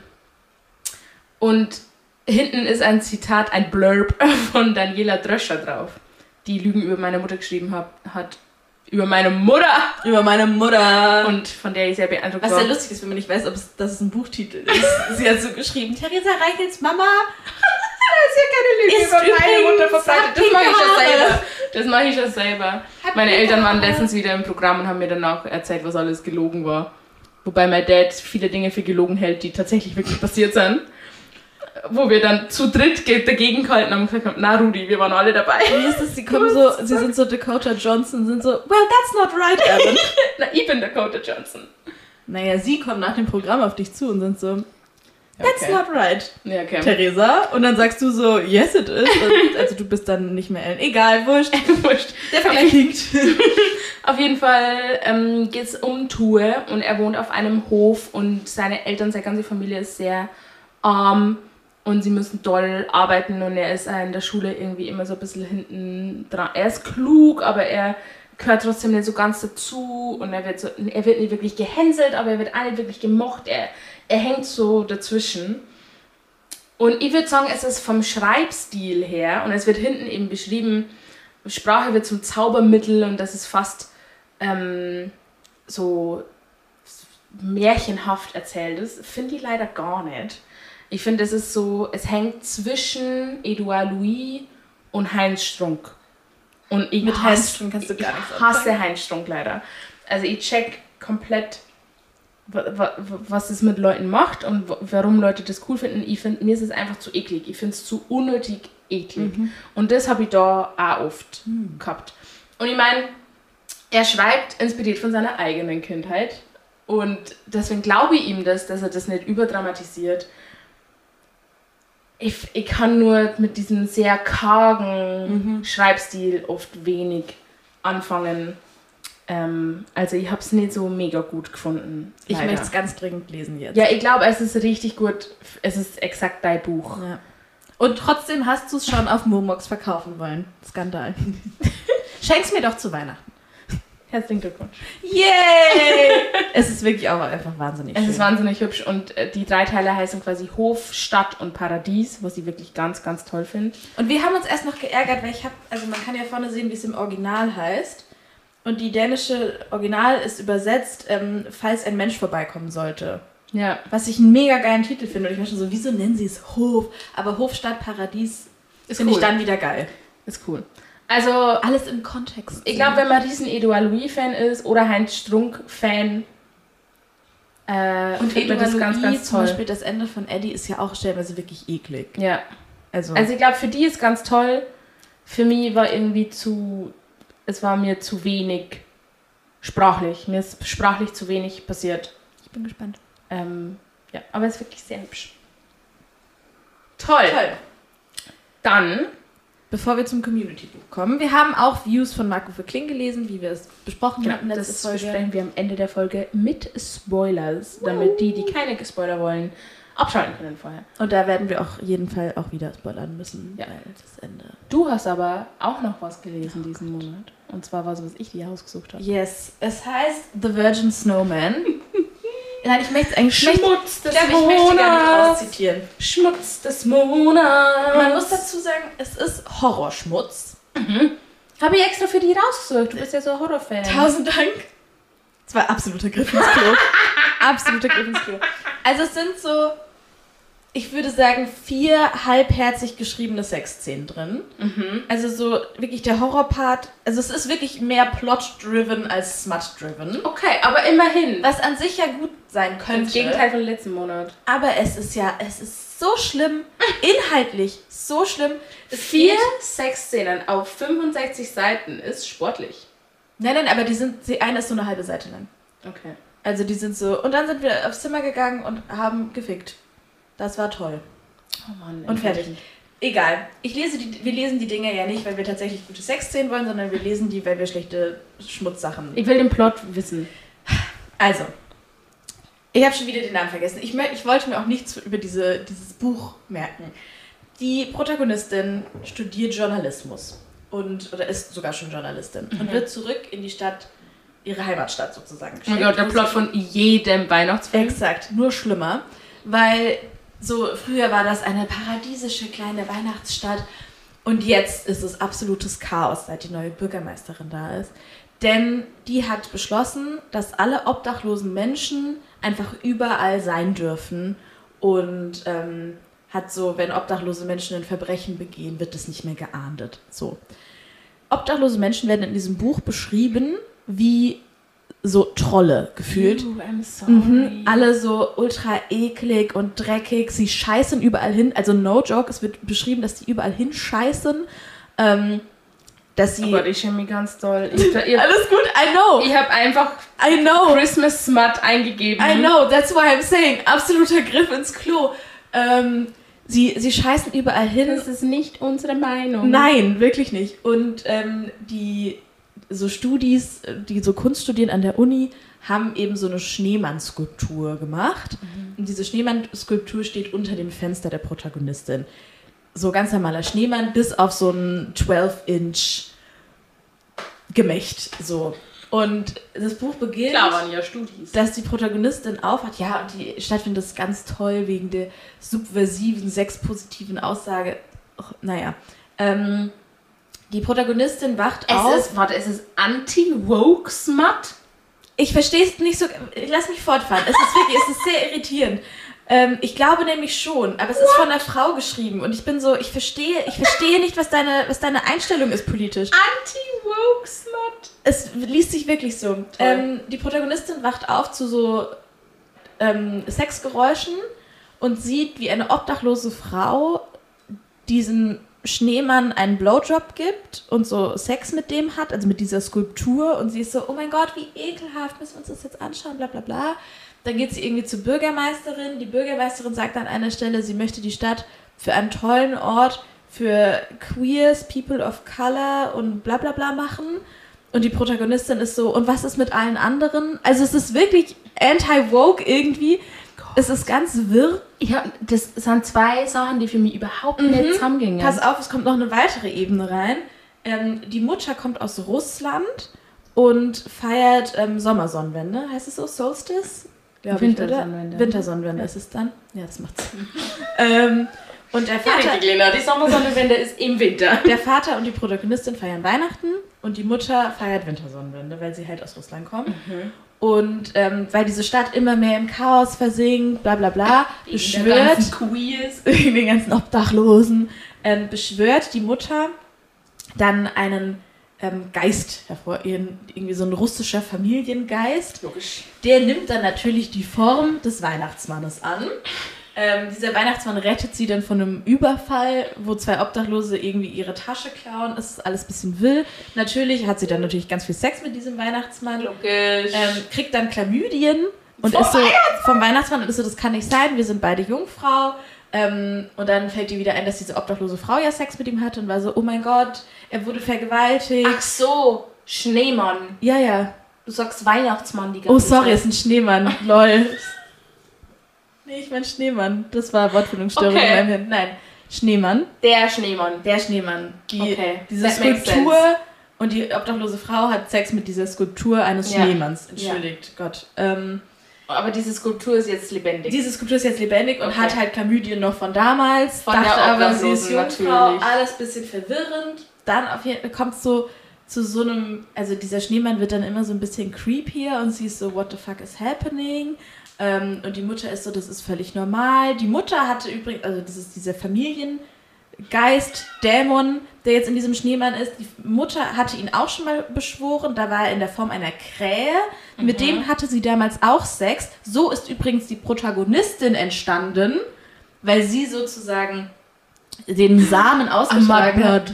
und hinten ist ein Zitat, ein Blurb von Daniela Dröscher drauf, die Lügen über meine Mutter geschrieben hat. hat über meine Mutter! Über meine Mutter! Und von der ich sehr beeindruckt war. Was sehr lustig ist, wenn man nicht weiß, ob es, dass es ein Buchtitel ist. Sie hat so geschrieben, Theresa Reichels Mama. Das ist ja keine Lüge über meine Mutter verbreitet. Das mache ich schon selber. Das mache ich schon selber. Meine Eltern waren letztens wieder im Programm und haben mir danach erzählt, was alles gelogen war. Wobei mein Dad viele Dinge für gelogen hält, die tatsächlich wirklich passiert sind. Wo wir dann zu dritt dagegen gehalten haben und gesagt haben, na Rudi, wir waren alle dabei. Wie ist das? Sie kommen so, sie sind so Dakota Johnson, sind so, well, that's not right, Evan. Na, ich bin Dakota Johnson. Naja, sie kommen nach dem Programm auf dich zu und sind so, that's okay. not right, ja, okay. Theresa. Und dann sagst du so, yes it is. Und also du bist dann nicht mehr Ellen. Egal, wurscht. wurscht. Der Vergleich hinkt. Auf jeden Fall ähm, geht es um Tue und er wohnt auf einem Hof und seine Eltern, seine ganze Familie ist sehr arm. Und sie müssen doll arbeiten und er ist in der Schule irgendwie immer so ein bisschen hinten dran. Er ist klug, aber er gehört trotzdem nicht so ganz dazu und er wird, so, er wird nicht wirklich gehänselt, aber er wird auch nicht wirklich gemocht. Er, er hängt so dazwischen. Und ich würde sagen, es ist vom Schreibstil her und es wird hinten eben beschrieben, Sprache wird zum Zaubermittel und das ist fast ähm, so märchenhaft erzählt ist. Finde ich leider gar nicht. Ich finde, es ist so, es hängt zwischen Edouard Louis und Heinz Strunk. Und ich Mit hasse, Heinz Strunk kannst du gar nichts ich hasse Heinz Strunk leider. Also ich check komplett, was es mit Leuten macht und warum Leute das cool finden. Ich finde, mir ist es einfach zu eklig. Ich finde es zu unnötig eklig. Mhm. Und das habe ich da auch oft mhm. gehabt. Und ich meine, er schreibt inspiriert von seiner eigenen Kindheit. Und deswegen glaube ich ihm das, dass er das nicht überdramatisiert. Ich, ich kann nur mit diesem sehr kargen mhm. Schreibstil oft wenig anfangen. Ähm, also ich habe es nicht so mega gut gefunden. Ich möchte es ganz dringend lesen jetzt. Ja, ich glaube, es ist richtig gut. Es ist exakt dein Buch. Ja. Und trotzdem hast du es schon auf Momox verkaufen wollen. Skandal. Schenk's mir doch zu Weihnachten. Herzlichen Glückwunsch. Yay! Es ist wirklich auch einfach wahnsinnig es schön. Es ist wahnsinnig hübsch und äh, die drei Teile heißen quasi Hof, Stadt und Paradies, was ich wirklich ganz, ganz toll finde. Und wir haben uns erst noch geärgert, weil ich habe, also man kann ja vorne sehen, wie es im Original heißt. Und die dänische Original ist übersetzt, ähm, falls ein Mensch vorbeikommen sollte. Ja. Was ich einen mega geilen Titel finde. Und ich war schon so, wieso nennen sie es Hof? Aber Hof, Stadt, Paradies finde cool. ich dann wieder geil. Ist cool. Also, alles im Kontext. Ich glaube, wenn man riesen Edouard Louis-Fan ist oder Heinz Strunk-Fan, äh, und Edouard das Louis, ganz, ganz zum toll. Beispiel das Ende von Eddie ist ja auch stellenweise wirklich eklig. Ja. Also, also ich glaube, für die ist ganz toll. Für mich war irgendwie zu, es war mir zu wenig sprachlich. Mir ist sprachlich zu wenig passiert. Ich bin gespannt. Ähm, ja, aber es ist wirklich sehr hübsch. Toll. Toll. Dann... Bevor wir zum Community-Buch kommen, wir haben auch Views von Marco für Kling gelesen, wie wir es besprochen genau, hatten. Das Folge. besprechen wir am Ende der Folge mit Spoilers, damit die, die keine Spoiler wollen, abschalten können vorher. Und da werden wir auf jeden Fall auch wieder spoilern müssen, ja. weil das Ende... Du hast aber auch noch was gelesen diesen Monat. Und zwar was, was ich dir ausgesucht habe. Yes, es heißt The Virgin Snowman. Nein, ich möchte es eigentlich Schmutz des ich Monats. möchte gar nicht auszitieren. Schmutz des Monats. Man muss dazu sagen, es ist Horrorschmutz. Mhm. Habe ich extra für die rausgesucht. Du bist ja so ein Horrorfan. Tausend Dank. Das war absoluter Griff ins Klo. absoluter Griff ins Klo. Also es sind so, ich würde sagen, vier halbherzig geschriebene Sexszenen drin. Mhm. Also so wirklich der Horrorpart. Also es ist wirklich mehr Plot-driven als Smut-driven. Okay, aber immerhin. Was an sich ja gut sein könnte. Das Gegenteil von letzten Monat. Aber es ist ja, es ist so schlimm, inhaltlich so schlimm. Es Vier Sexszenen auf fünfundsechzig Seiten ist sportlich. Nein, nein, aber die sind, die eine ist so eine halbe Seite lang. Okay. Also die sind so, und dann sind wir aufs Zimmer gegangen und haben gefickt. Das war toll. Oh Mann, und fertig. Egal. Ich lese die, wir lesen die Dinge ja nicht, weil wir tatsächlich gute Sex sehen wollen, sondern wir lesen die, weil wir schlechte Schmutzsachen... Ich will den Plot wissen. Also, ich habe schon wieder den Namen vergessen. Ich, ich wollte mir auch nichts über diese, dieses Buch merken. Die Protagonistin studiert Journalismus und oder ist sogar schon Journalistin mhm. und wird zurück in die Stadt, ihre Heimatstadt sozusagen geschickt. Oh Gott, der Plot von jedem Weihnachtsfilm. Exakt, nur schlimmer, weil so früher war das eine paradiesische kleine Weihnachtsstadt und jetzt ist es absolutes Chaos, seit die neue Bürgermeisterin da ist. Denn die hat beschlossen, dass alle obdachlosen Menschen einfach überall sein dürfen und ähm, hat so, wenn obdachlose Menschen ein Verbrechen begehen, wird das nicht mehr geahndet. So. Obdachlose Menschen werden in diesem Buch beschrieben wie so Trolle gefühlt. Ew, I'm sorry. Mhm, alle so ultra eklig und dreckig. Sie scheißen überall hin. Also no joke, es wird beschrieben, dass die überall hinscheißen. Ähm, dass sie... Oh Gott, ich schäme mich ganz doll. Ich, ich, Alles gut, I know. Ich habe einfach I know. Christmas Smut eingegeben. I know, that's why I'm saying. Absoluter Griff ins Klo. Ähm, sie, sie scheißen überall hin. Das ist nicht unsere Meinung. Nein, wirklich nicht. Und ähm, die so Studis, die so Kunst studieren an der Uni, haben eben so eine Schneemann-Skulptur gemacht. Mhm. Und diese Schneemann-Skulptur steht unter dem Fenster der Protagonistin. So ganz normaler Schneemann, bis auf so ein zwölf Inch Gemächt. So. Und das Buch beginnt, Klar waren ja Studis. dass die Protagonistin aufwacht. Ja, und die Stadt findet das ganz toll wegen der subversiven, sexpositiven Aussage. Och, naja. Ähm, die Protagonistin wacht es auf. Ist, warte, es ist Anti-Woke-Smut? Ich verstehe es nicht so. Lass mich fortfahren. Es ist wirklich, es ist sehr irritierend. Ähm, ich glaube nämlich schon, aber es ist von einer Frau geschrieben und ich bin so, ich verstehe, ich verstehe nicht, was deine, was deine Einstellung ist politisch. Anti-Woke-Smut? Es liest sich wirklich so. Ähm, die Protagonistin wacht auf zu so ähm, Sexgeräuschen und sieht, wie eine obdachlose Frau diesem Schneemann einen Blowjob gibt und so Sex mit dem hat, also mit dieser Skulptur, und sie ist so, oh mein Gott, wie ekelhaft, müssen wir uns das jetzt anschauen, bla bla bla. Dann geht sie irgendwie zur Bürgermeisterin. Die Bürgermeisterin sagt an einer Stelle, sie möchte die Stadt für einen tollen Ort für Queers, People of Color und bla bla bla machen. Und die Protagonistin ist so, und was ist mit allen anderen? Also es ist wirklich anti-woke irgendwie. Es ist ganz wirr. Ja, das sind zwei Sachen, die für mich überhaupt mhm. nicht zusammengingen. Pass auf, es kommt noch eine weitere Ebene rein. Ähm, die Mutter kommt aus Russland und feiert ähm, Sommersonnenwende. Heißt es so? Solstice? Wintersonnenwende. Wintersonnenwende ist es dann? Ja, das macht Sinn. ähm, und der Vater, ja, richtig, Lena, die Sommersonnenwende ist im Winter. Der Vater und die Protagonistin feiern Weihnachten und die Mutter feiert Wintersonnenwende, weil sie halt aus Russland kommt. Mhm. Und ähm, weil diese Stadt immer mehr im Chaos versinkt, bla bla bla, wegen beschwört, der ganzen Queers, wegen den ganzen Obdachlosen, ähm, beschwört die Mutter dann einen ähm, Geist hervor, ihren, irgendwie so ein russischer Familiengeist. Logisch. Der nimmt dann natürlich die Form des Weihnachtsmannes an. Ähm, dieser Weihnachtsmann rettet sie dann von einem Überfall, wo zwei Obdachlose irgendwie ihre Tasche klauen. Es ist alles ein bisschen wild. Natürlich hat sie dann natürlich ganz viel Sex mit diesem Weihnachtsmann. Logisch. Ähm, kriegt dann Chlamydien und vom ist so Weihnachtsmann. vom Weihnachtsmann und ist so, das kann nicht sein, wir sind beide Jungfrau. Ähm, und dann fällt ihr wieder ein, dass diese obdachlose Frau ja Sex mit ihm hatte und war so, oh mein Gott, er wurde vergewaltigt. Ach so, Schneemann. Ja, ja. Du sagst Weihnachtsmann die ganze Oh, sorry, Zeit. ist ein Schneemann. Lol. Nee, ich mein Schneemann. Das war Wortfindungsstörung okay. in meinem Hirn. Nein, Schneemann. Der Schneemann. Der Schneemann. Die, okay. Diese That Skulptur und die obdachlose Frau hat Sex mit dieser Skulptur eines ja. Schneemanns. Entschuldigt, ja. Gott. Ähm, Aber diese Skulptur ist jetzt lebendig. Diese Skulptur ist jetzt lebendig und okay. hat halt Chlamydien noch von damals. Von dachte der aber, sie ist Obdachlosen, Jungfrau. natürlich. Alles ein bisschen verwirrend. Dann auf jeden Fall kommt es so zu so einem, also dieser Schneemann wird dann immer so ein bisschen creepier und sie ist so, what the fuck is happening? Ähm, und die Mutter ist so, das ist völlig normal. Die Mutter hatte übrigens, also das ist dieser Familiengeist, Dämon, der jetzt in diesem Schneemann ist. Die Mutter hatte ihn auch schon mal beschworen, da war er in der Form einer Krähe. Mhm. Mit dem hatte sie damals auch Sex. So ist übrigens die Protagonistin entstanden, weil sie sozusagen den Samen ausgetragen hat.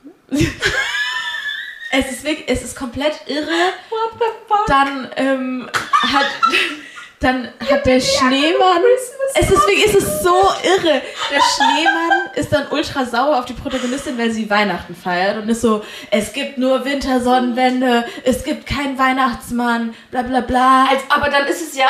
Es ist wirklich, es ist komplett irre. What the fuck? Dann ähm, hat... Dann hat der Schneemann, Es ist, wirklich, es ist so irre. Der Schneemann ist dann ultra sauer auf die Protagonistin, weil sie Weihnachten feiert und ist so, es gibt nur Wintersonnenwende, es gibt keinen Weihnachtsmann, bla bla bla. Als, aber dann ist es ja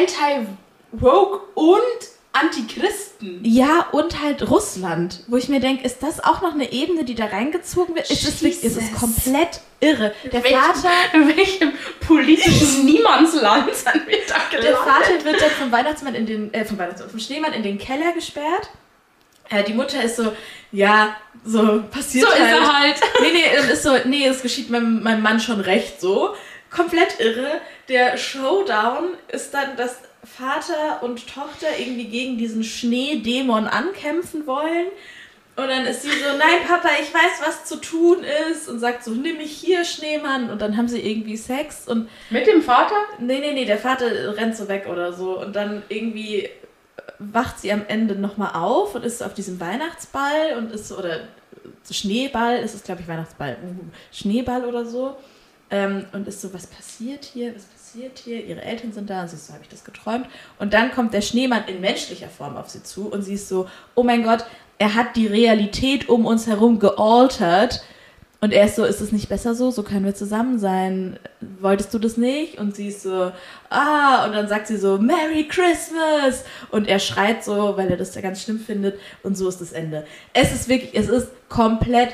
anti-woke und Antichristen. Ja, und halt Russland, wo ich mir denke, ist das auch noch eine Ebene, die da reingezogen wird? Ist es wirklich, ist es komplett irre. Der Welch, Vater... In welchem politischen Niemandsland sind wir da gelandet? Der Vater wird dann vom Weihnachtsmann in den, äh, vom Weihnachtsmann, vom Schneemann in den Keller gesperrt. Äh, die Mutter ist so, ja, so passiert so halt. So ist er halt. Nee, nee, das ist so, nee, es geschieht meinem, meinem Mann schon recht so. Komplett irre. Der Showdown ist dann, dass Vater und Tochter irgendwie gegen diesen Schneedämon ankämpfen wollen. Und dann ist sie so, nein Papa, ich weiß, was zu tun ist. Und sagt so, nimm mich hier, Schneemann. Und dann haben sie irgendwie Sex. Und mit dem Vater? Nee, nee, nee, der Vater rennt so weg oder so. Und dann irgendwie wacht sie am Ende nochmal auf und ist so auf diesem Weihnachtsball und ist so, oder Schneeball, ist es glaube ich Weihnachtsball, Schneeball oder so. Ähm, und ist so, was passiert hier, was passiert hier? Ihre Eltern sind da und sie ist so, habe ich das geträumt? Und dann kommt der Schneemann in menschlicher Form auf sie zu und sie ist so, oh mein Gott, er hat die Realität um uns herum gealtert. Und er ist so, ist es nicht besser so? So können wir zusammen sein. Wolltest du das nicht? Und sie ist so, ah, und dann sagt sie so, Merry Christmas! Und er schreit so, weil er das ja ganz schlimm findet. Und so ist das Ende. Es ist wirklich, es ist komplett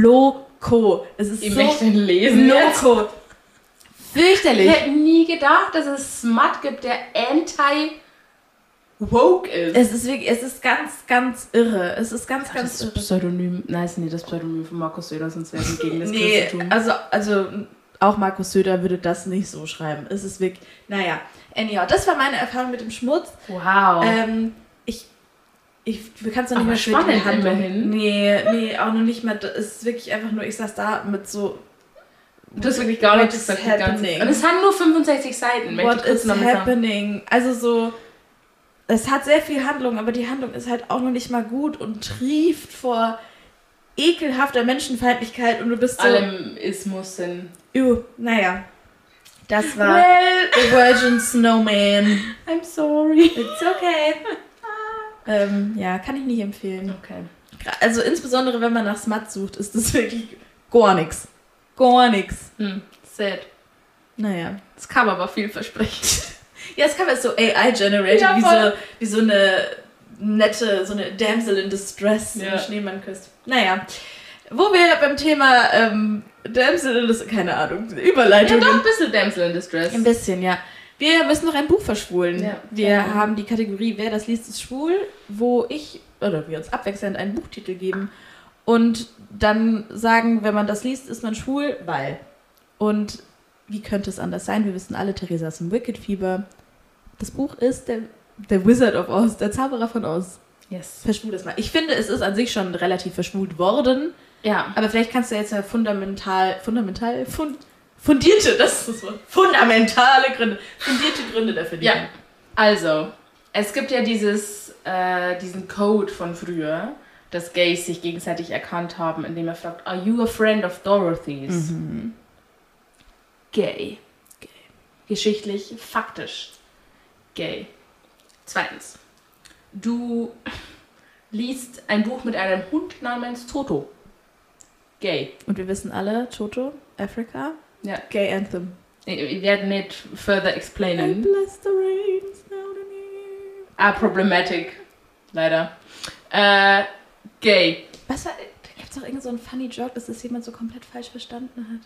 loco. Es ist ich so möchte ihn lesen. loco. Fürchterlich. Ich hätte nie gedacht, dass es Smut gibt, der anti- woke ist. Es ist wirklich, es ist ganz, ganz irre. Es ist ganz, Ach, ganz das irre. Pseudonym, nein, ist nicht das Pseudonym von Markus Söder, sonst wäre es gegen das Nee, Christentum. also, also auch Markus Söder würde das nicht so schreiben. Es ist wirklich, naja, anyhow, das war meine Erfahrung mit dem Schmutz. Wow. Ähm, ich, ich, du kannst doch nicht Aber mehr spannend die Handlung. immerhin. Nee, nee, auch noch nicht mal, es ist wirklich einfach nur, ich saß da mit so, Du hast wirklich gar nichts What gesagt. is die ganze happening? Zeit. Und es haben nur fünfundsechzig Seiten. möchte what ich kurz is noch mal sagen. happening? Also so, es hat sehr viel Handlung, aber die Handlung ist halt auch noch nicht mal gut und trieft vor ekelhafter Menschenfeindlichkeit und du bist so, Allem Ismussen. Ew, naja, das war Well, The Virgin Snowman. I'm sorry. It's okay. ähm, ja, kann ich nicht empfehlen. Okay. Also insbesondere, wenn man nach Smut sucht, ist das wirklich gar nichts. Gar nichts. Hm, sad. Naja. Das kam aber vielversprechend. Ja, es kam jetzt so A I-generated, Ja, wie, voll. so, wie so eine nette, so eine Damsel in Distress, die Ja. einen Schneemann küsst. Naja, wo wir beim Thema ähm, Damsel in Distress, keine Ahnung, Ja, Überleitung. doch, ein bisschen Damsel in Distress. Ein bisschen, ja. Wir müssen noch ein Buch verschwulen. Ja. Wir Ja. haben die Kategorie Wer das liest, ist schwul, wo ich oder wir uns abwechselnd einen Buchtitel geben und dann sagen, wenn man das liest, ist man schwul, weil. Und wie könnte es anders sein? Wir wissen alle, Theresa ist im Wicked-Fieber. Das Buch ist der, der Wizard of Oz, der Zauberer von Oz. Yes. Verschwul es mal. Ich finde, es ist an sich schon relativ verschwult worden, Ja. aber vielleicht kannst du jetzt ja fundamental, fundamental, fund, fundierte, das ist das Wort, fundamentale Gründe, fundierte Gründe dafür Ja. liefern. Also, es gibt ja dieses, äh, diesen Code von früher, dass Gays sich gegenseitig erkannt haben, indem er fragt, are you a friend of Dorothy's? Mhm. Gay. Gay. Geschichtlich, faktisch. Gay. Zweitens. Du liest ein Buch mit einem Hund namens Toto. Gay. Und wir wissen alle, Toto, Africa, Ja. Gay Anthem. Ich werde nicht further I explainen. bless the rains down in here. Ah, problematic. Leider. Äh, gay. Was war, da gibt es doch irgend so einen funny Joke, dass das jemand so komplett falsch verstanden hat.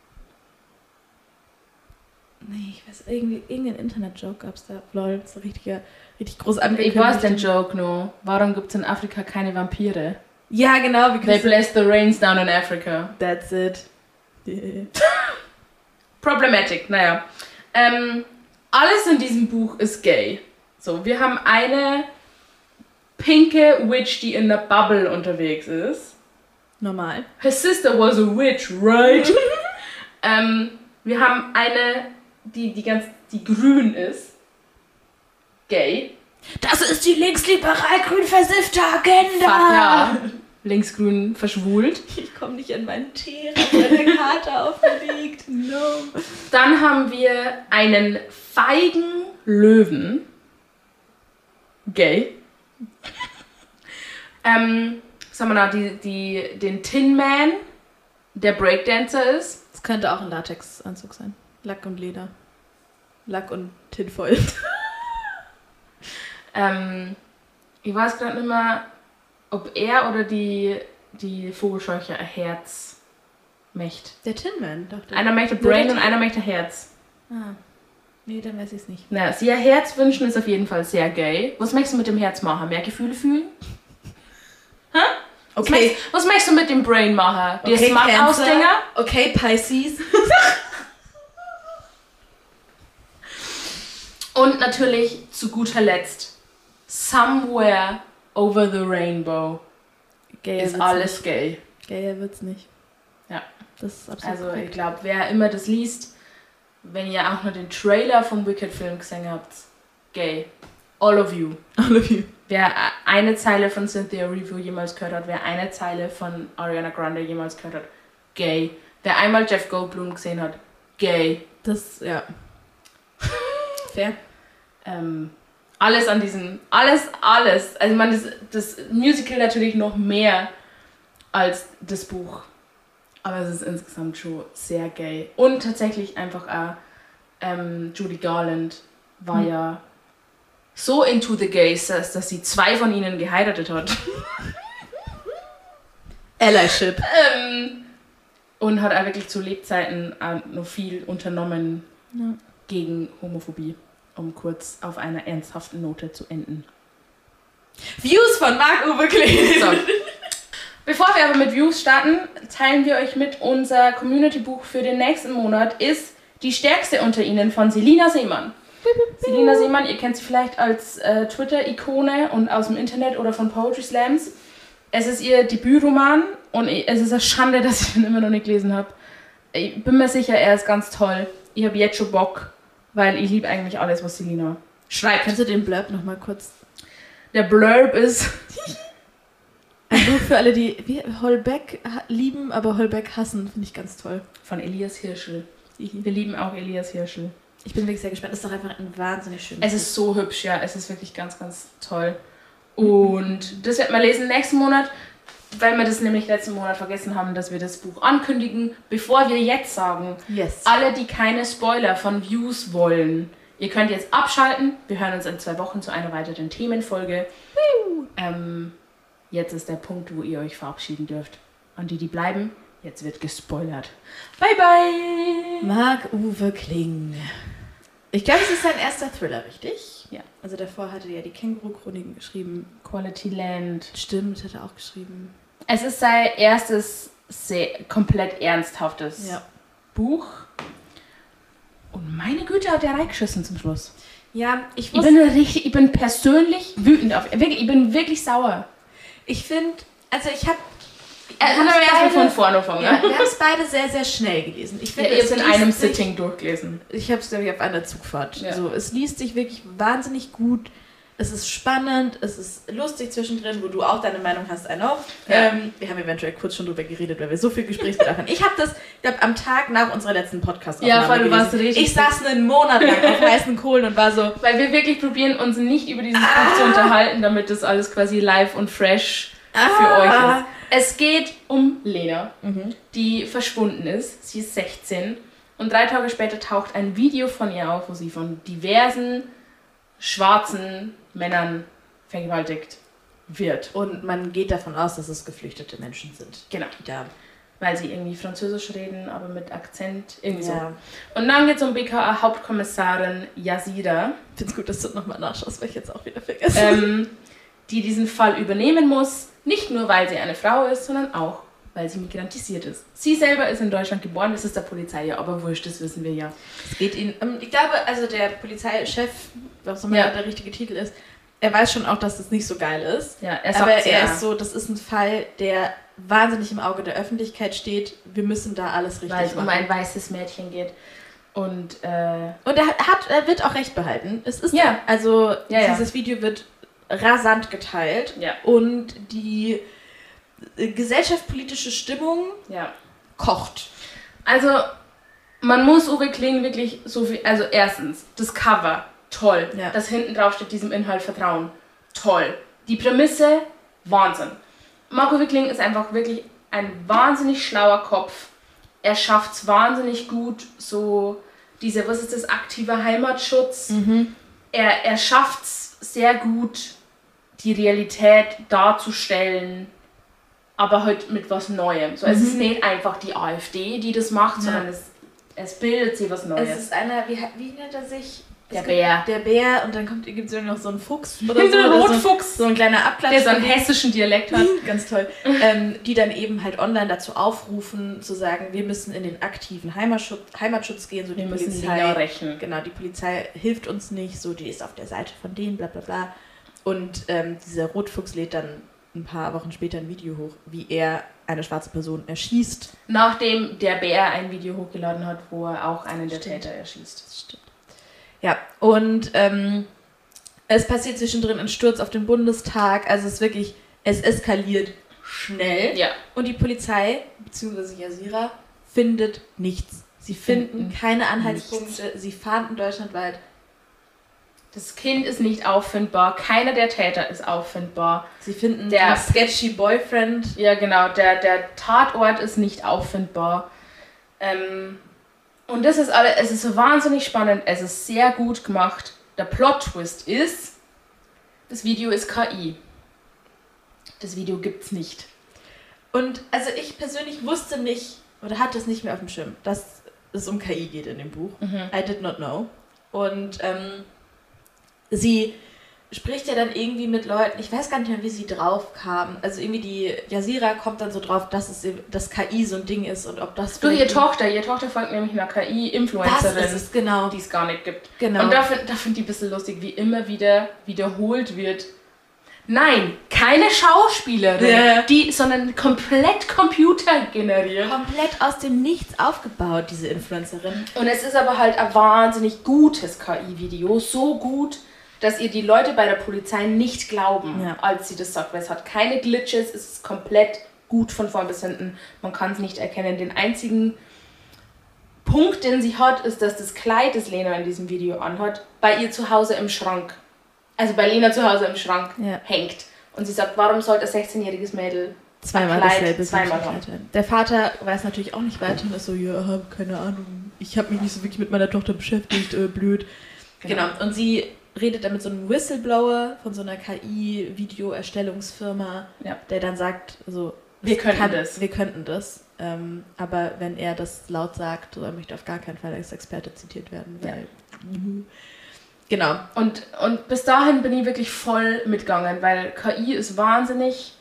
Nee, ich weiß, irgendwie, irgendein Internet-Joke gab es da. Lol, so richtiger, richtig groß Ich angekündigt. weiß den Joke nur. Warum gibt es in Afrika keine Vampire? Ja, genau. They Because bless the rains down in Africa. that's it. Yeah. Problematic, naja. Ähm, alles in diesem Buch ist gay. So, wir haben eine pinke Witch, die in der Bubble unterwegs ist. Normal. Her sister was a witch, right? ähm, wir haben eine, die, die ganz, die grün ist. Gay. Das ist die linksliberal-grün versiffte Agenda. Fuck ja. Linksgrün verschwult. Ich komme nicht an meinen Tee, weil der Kater auf mir liegt. No. Dann haben wir einen feigen Löwen. Gay. ähm, was haben wir noch? Die, die, den Tin Man, der Breakdancer ist. Das könnte auch ein Latexanzug sein. Lack und Leder. Lack und Tinfoil. ähm, ich weiß gerade nicht mehr, ob er oder die, die Vogelscheuche ein Herz möchte. Der Tin Man, dachte ich. Einer möchte Brain und einer möchte Herz. Ah. Nee, dann weiß ich es nicht. Na, sie ein Herz wünschen ist auf jeden Fall sehr gay. Was möchtest du mit dem Herz machen? Mehr Gefühle fühlen? Hä? Was, Okay. möchtest, was möchtest du mit dem Brain machen? Die Okay, Smart-Ausdinger? Okay, Pisces. Und natürlich zu guter Letzt Somewhere Over the Rainbow Gayer ist wird's alles nicht. gay. Gayer wird's nicht. Ja. Das ist absolut Also ich korrekt. glaube, wer immer das liest, wenn ihr auch nur den Trailer vom Wicked-Film gesehen habt, gay. All of you. All of you. Wer eine Zeile von Cynthia Erivo jemals gehört hat, wer eine Zeile von Ariana Grande jemals gehört hat, gay. Wer einmal Jeff Goldblum gesehen hat, gay. Das, ja. Fair. Ähm, alles an diesem, alles, alles. Also ich meine, das, das Musical natürlich noch mehr als das Buch. Aber es ist insgesamt schon sehr gay. Und tatsächlich einfach auch, ähm, Judy Garland war Hm. ja so into the gays, dass, dass sie zwei von ihnen geheiratet hat. Allyship. ähm, und hat auch wirklich zu Lebzeiten auch noch viel unternommen Ja. gegen Homophobie, um kurz auf einer ernsthaften Note zu enden. Views von Marc-Uwe Kling. So. Bevor wir aber mit Views starten, teilen wir euch mit, unser Community-Buch für den nächsten Monat ist Die Stärkste unter ihnen von Selina Seemann. Selina Seemann, ihr kennt sie vielleicht als äh, Twitter-Ikone und aus dem Internet oder von Poetry Slams. Es ist ihr Debütroman und es ist eine Schande, dass ich ihn immer noch nicht gelesen habe. Ich bin mir sicher, er ist ganz toll. Ich habe jetzt schon Bock, weil ich liebe eigentlich alles, was Selina schreibt. Kannst du den Blurb nochmal kurz... Der Blurb ist... Ein Buch für alle, die wie Holbeck ha- lieben, aber Holbeck hassen, finde ich ganz toll. von Elias Hirschl. Wir lieben auch Elias Hirschl. Ich bin wirklich sehr gespannt. Das ist doch einfach ein wahnsinnig schönes Es ist so hübsch, ja. Es ist wirklich ganz, ganz toll. Und das wird man lesen nächsten Monat, weil wir das nämlich letzten Monat vergessen haben, dass wir das Buch ankündigen, bevor wir jetzt sagen, Buch. Yes. alle, die keine Spoiler von Views wollen, ihr könnt jetzt abschalten. Wir hören uns in zwei Wochen zu einer weiteren Themenfolge. Ähm, jetzt ist der Punkt, wo ihr euch verabschieden dürft. Und die, die bleiben, jetzt wird gespoilert. Bye, bye! Marc-Uwe Kling. Ich glaube, es ist sein erster Thriller, richtig? Ja. Also davor hatte er ja die Känguru-Chroniken geschrieben. Quality Land. Stimmt, hat er auch geschrieben. Es ist sein erstes sehr, komplett ernsthaftes Ja. Buch. Und meine Güte, hat er reingeschissen zum Schluss. Ja, ich Ich wusste... bin richtig, ich bin persönlich wütend auf ihn. Wirklich, ich bin wirklich sauer. Ich finde... Also ich habe... Er hat aber erstmal von vorne angefangen, Ja, ne? wir haben es beide sehr, sehr schnell gelesen. Ich Ja, finde, ihr es habt in liest einem sich- Sitting durchgelesen. Ich habe es, glaube ich, auf einer Zugfahrt. Ja. So, es liest sich wirklich wahnsinnig gut. Es ist spannend, es ist lustig zwischendrin, wo du auch deine Meinung hast, I know. Ja. Ähm, wir haben eventuell kurz schon drüber geredet, weil wir so viel Gesprächsbedarf haben. Ich habe das, ich glaube, am Tag nach unserer letzten Podcast-Aufnahme Ja, voll, du warst gelesen. richtig- Ich saß einen Monat lang auf heißen Kohlen und war so, Weil wir wirklich probieren, uns nicht über dieses Buch zu unterhalten, damit das alles quasi live und fresh für Ah. euch ist. Es geht um Lena, Mhm. die verschwunden ist. Sie ist sechzehn und drei Tage später taucht ein Video von ihr auf, wo sie von diversen schwarzen Männern vergewaltigt wird. und man geht davon aus, dass es geflüchtete Menschen sind. Genau, Die da, weil sie irgendwie Französisch reden, aber mit Akzent, irgendwie so. ja. Und dann geht es um B K A-Hauptkommissarin Yazida, Ich finde es gut, dass du nochmal nachschaust, weil ich jetzt auch wieder vergesse. ähm, die diesen Fall übernehmen muss. Nicht nur, weil sie eine Frau ist, sondern auch, weil sie migrantisiert ist. Sie selber ist in Deutschland geboren, das ist der Polizei ja, aber wurscht, das wissen wir ja. Es geht ihnen, ähm, ich glaube, also der Polizeichef, was auch immer Ja. der richtige Titel ist, er weiß schon auch, dass das nicht so geil ist. Ja, er sagt Aber ja. er ist so, das ist ein Fall, der wahnsinnig im Auge der Öffentlichkeit steht. Wir müssen da alles richtig weil es um machen. ein weißes Mädchen geht. Und äh, Und er hat, er wird auch recht behalten. Es ist Ja. also Ja, ja. dieses Video wird rasant geteilt ja, und die äh, gesellschaftspolitische Stimmung ja. kocht. Also, man muss Uwe Kling wirklich so viel, also erstens, das Cover, toll. Ja. Das hinten drauf steht, diesem Inhalt vertrauen, toll. Die Prämisse, Wahnsinn. Marco Wickling ist einfach wirklich ein wahnsinnig schlauer Kopf. Er schafft es wahnsinnig gut, so diese, was ist das, aktiver Heimatschutz. Mhm. Er, er schafft es sehr gut, die Realität darzustellen, aber halt mit was Neuem. So, mhm. Es ist nicht einfach die AfD, die das macht, ja. sondern es, es bildet sich was Neues. Es ist einer, wie, wie nennt er sich? Der Bär. Der Bär und dann gibt es noch so einen Fuchs oder so. So ein Rotfuchs. So, so ein kleiner Abklatsch. Der so einen hessischen Dialekt hat. Ganz toll. ähm, die dann eben halt online dazu aufrufen, zu sagen, wir müssen in den aktiven Heimatschutz, Heimatschutz gehen. So, die wir müssen Polizei rächen. Genau, die Polizei hilft uns nicht, so, die ist auf der Seite von denen, bla bla bla. Und ähm, dieser Rotfuchs lädt dann ein paar Wochen später ein Video hoch, wie er eine schwarze Person erschießt. Nachdem der Bär ein Video hochgeladen hat, wo er auch einen der Stimmt. Täter erschießt. Das stimmt. Ja, und ähm, es passiert zwischendrin ein Sturz auf den Bundestag, also es ist wirklich, es eskaliert schnell. Ja. Und die Polizei, beziehungsweise Jazeera, findet nichts. Sie finden Finden keine Anhaltspunkte, nichts. Sie fahnden deutschlandweit. Das Kind ist nicht auffindbar, keiner der Täter ist auffindbar. Sie finden der den sketchy Boyfriend. Ja, genau, der, der Tatort ist nicht auffindbar. Ähm, und das ist alles, es ist so wahnsinnig spannend, es ist sehr gut gemacht. Der Plot-Twist ist, das Video ist K I. Das Video gibt's nicht. Und also ich persönlich wusste nicht, oder hatte es nicht mehr auf dem Schirm, dass es um K I geht in dem Buch. Mhm. I did not know. Und ähm, sie spricht ja dann irgendwie mit Leuten, ich weiß gar nicht mehr, wie sie drauf kam. Also irgendwie die Jazeera kommt dann so drauf, dass es das K I so ein Ding ist und ob das... Du, ihr Tochter, ihr Tochter folgt nämlich einer K I-Influencerin, das ist es, genau. die es gar nicht gibt. Genau. Und da finde da find ich ein bisschen lustig, wie immer wieder wiederholt wird. Nein, keine Schauspielerin, Ja. die, sondern komplett computergeneriert. Komplett aus dem Nichts aufgebaut, diese Influencerin. Und es ist aber halt ein wahnsinnig gutes K I-Video, so gut, dass ihr die Leute bei der Polizei nicht glauben, Ja. als sie das sagt. Weil es hat keine Glitches, es ist komplett gut von vorn bis hinten. Man kann es nicht erkennen. Den einzigen Punkt, den sie hat, ist, dass das Kleid, das Lena in diesem Video anhat, bei ihr zu Hause im Schrank, also bei Lena zu Hause im Schrank Ja. hängt. Und sie sagt, warum sollte ein sechzehnjähriges Mädel Zweimal Kleid dasselbe zweimal haben. Der Vater weiß natürlich auch nicht weiter und ist so, ja, keine Ahnung, ich habe mich nicht so wirklich mit meiner Tochter beschäftigt, äh, blöd. Genau. genau, und sie redet dann mit so einem Whistleblower von so einer K I-Video-Erstellungsfirma, ja. der dann sagt, also, wir könnten kann, das. Wir könnten das, ähm, aber wenn er das laut sagt, so, er möchte auf gar keinen Fall als Experte zitiert werden, weil... Ja. Genau. Und, und bis dahin bin ich wirklich voll mitgegangen, weil K I ist wahnsinnig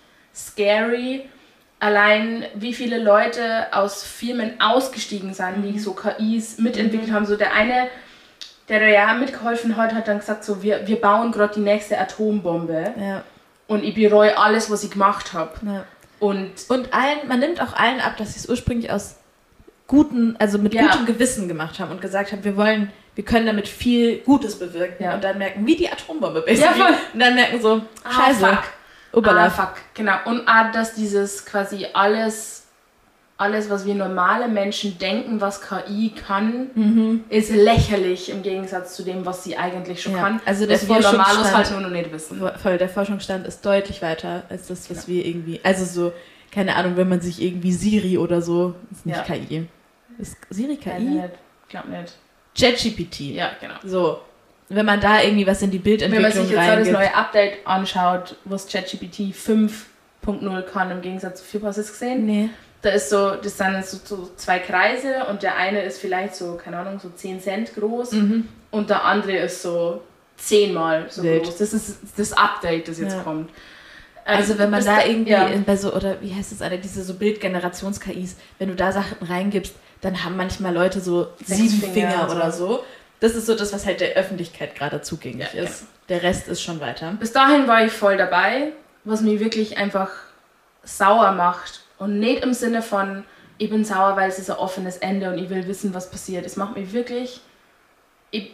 scary. Allein wie viele Leute aus Firmen ausgestiegen sind, die so K Is mitentwickelt mhm. haben. So der eine, der da ja mitgeholfen hat, hat dann gesagt, so wir, wir bauen gerade die nächste Atombombe. Ja. Und ich bereue alles, was ich gemacht habe. Ja. Und, und allen, man nimmt auch allen ab, dass sie es ursprünglich aus guten, also mit ja. gutem Gewissen gemacht haben und gesagt haben, wir wollen, wir können damit viel Gutes bewirken. Ja. Und dann merken, wie die Atombombe basically. Ja, und dann merken so, scheiße. Ah, fuck. Ah, fuck. Genau. Und ah, dass dieses quasi alles, alles, was wir normale Menschen denken, was K I kann, mhm. ist lächerlich im Gegensatz zu dem, was sie eigentlich schon ja. kann. Also das wir Normalos halt nur noch nicht wissen. Voll, der Forschungsstand ist deutlich weiter als das, was ja. wir irgendwie, also so, keine Ahnung, wenn man sich irgendwie Siri oder so, ist nicht ja. K I. Ist Siri K I? Ich glaube nicht. ChatGPT. Ja, genau. So, wenn man da irgendwie was in die Bildentwicklung reingibt. Wenn man sich jetzt das neue Update anschaut, was ChatGPT fünf Punkt null kann, im Gegensatz zu vier, hast du es gesehen? Nee. Da ist so, das sind so, so zwei Kreise und der eine ist vielleicht so, keine Ahnung, so zehn Cent groß mhm. und der andere ist so zehnmal so Wild. groß. Das ist das Update, das jetzt ja. kommt. Also, also wenn man da, da irgendwie ja. bei so, oder wie heißt das alle, diese so Bildgenerations-K Is, wenn du da Sachen reingibst, dann haben manchmal Leute so Sechs sieben Finger, Finger oder so. Das ist so das, was halt der Öffentlichkeit gerade zugänglich ja, ist. Genau. Der Rest ist schon weiter. Bis dahin war ich voll dabei, was mich wirklich einfach sauer macht. Und nicht im Sinne von, ich bin sauer, weil es ist ein offenes Ende und ich will wissen, was passiert. Es macht mich wirklich... Ich,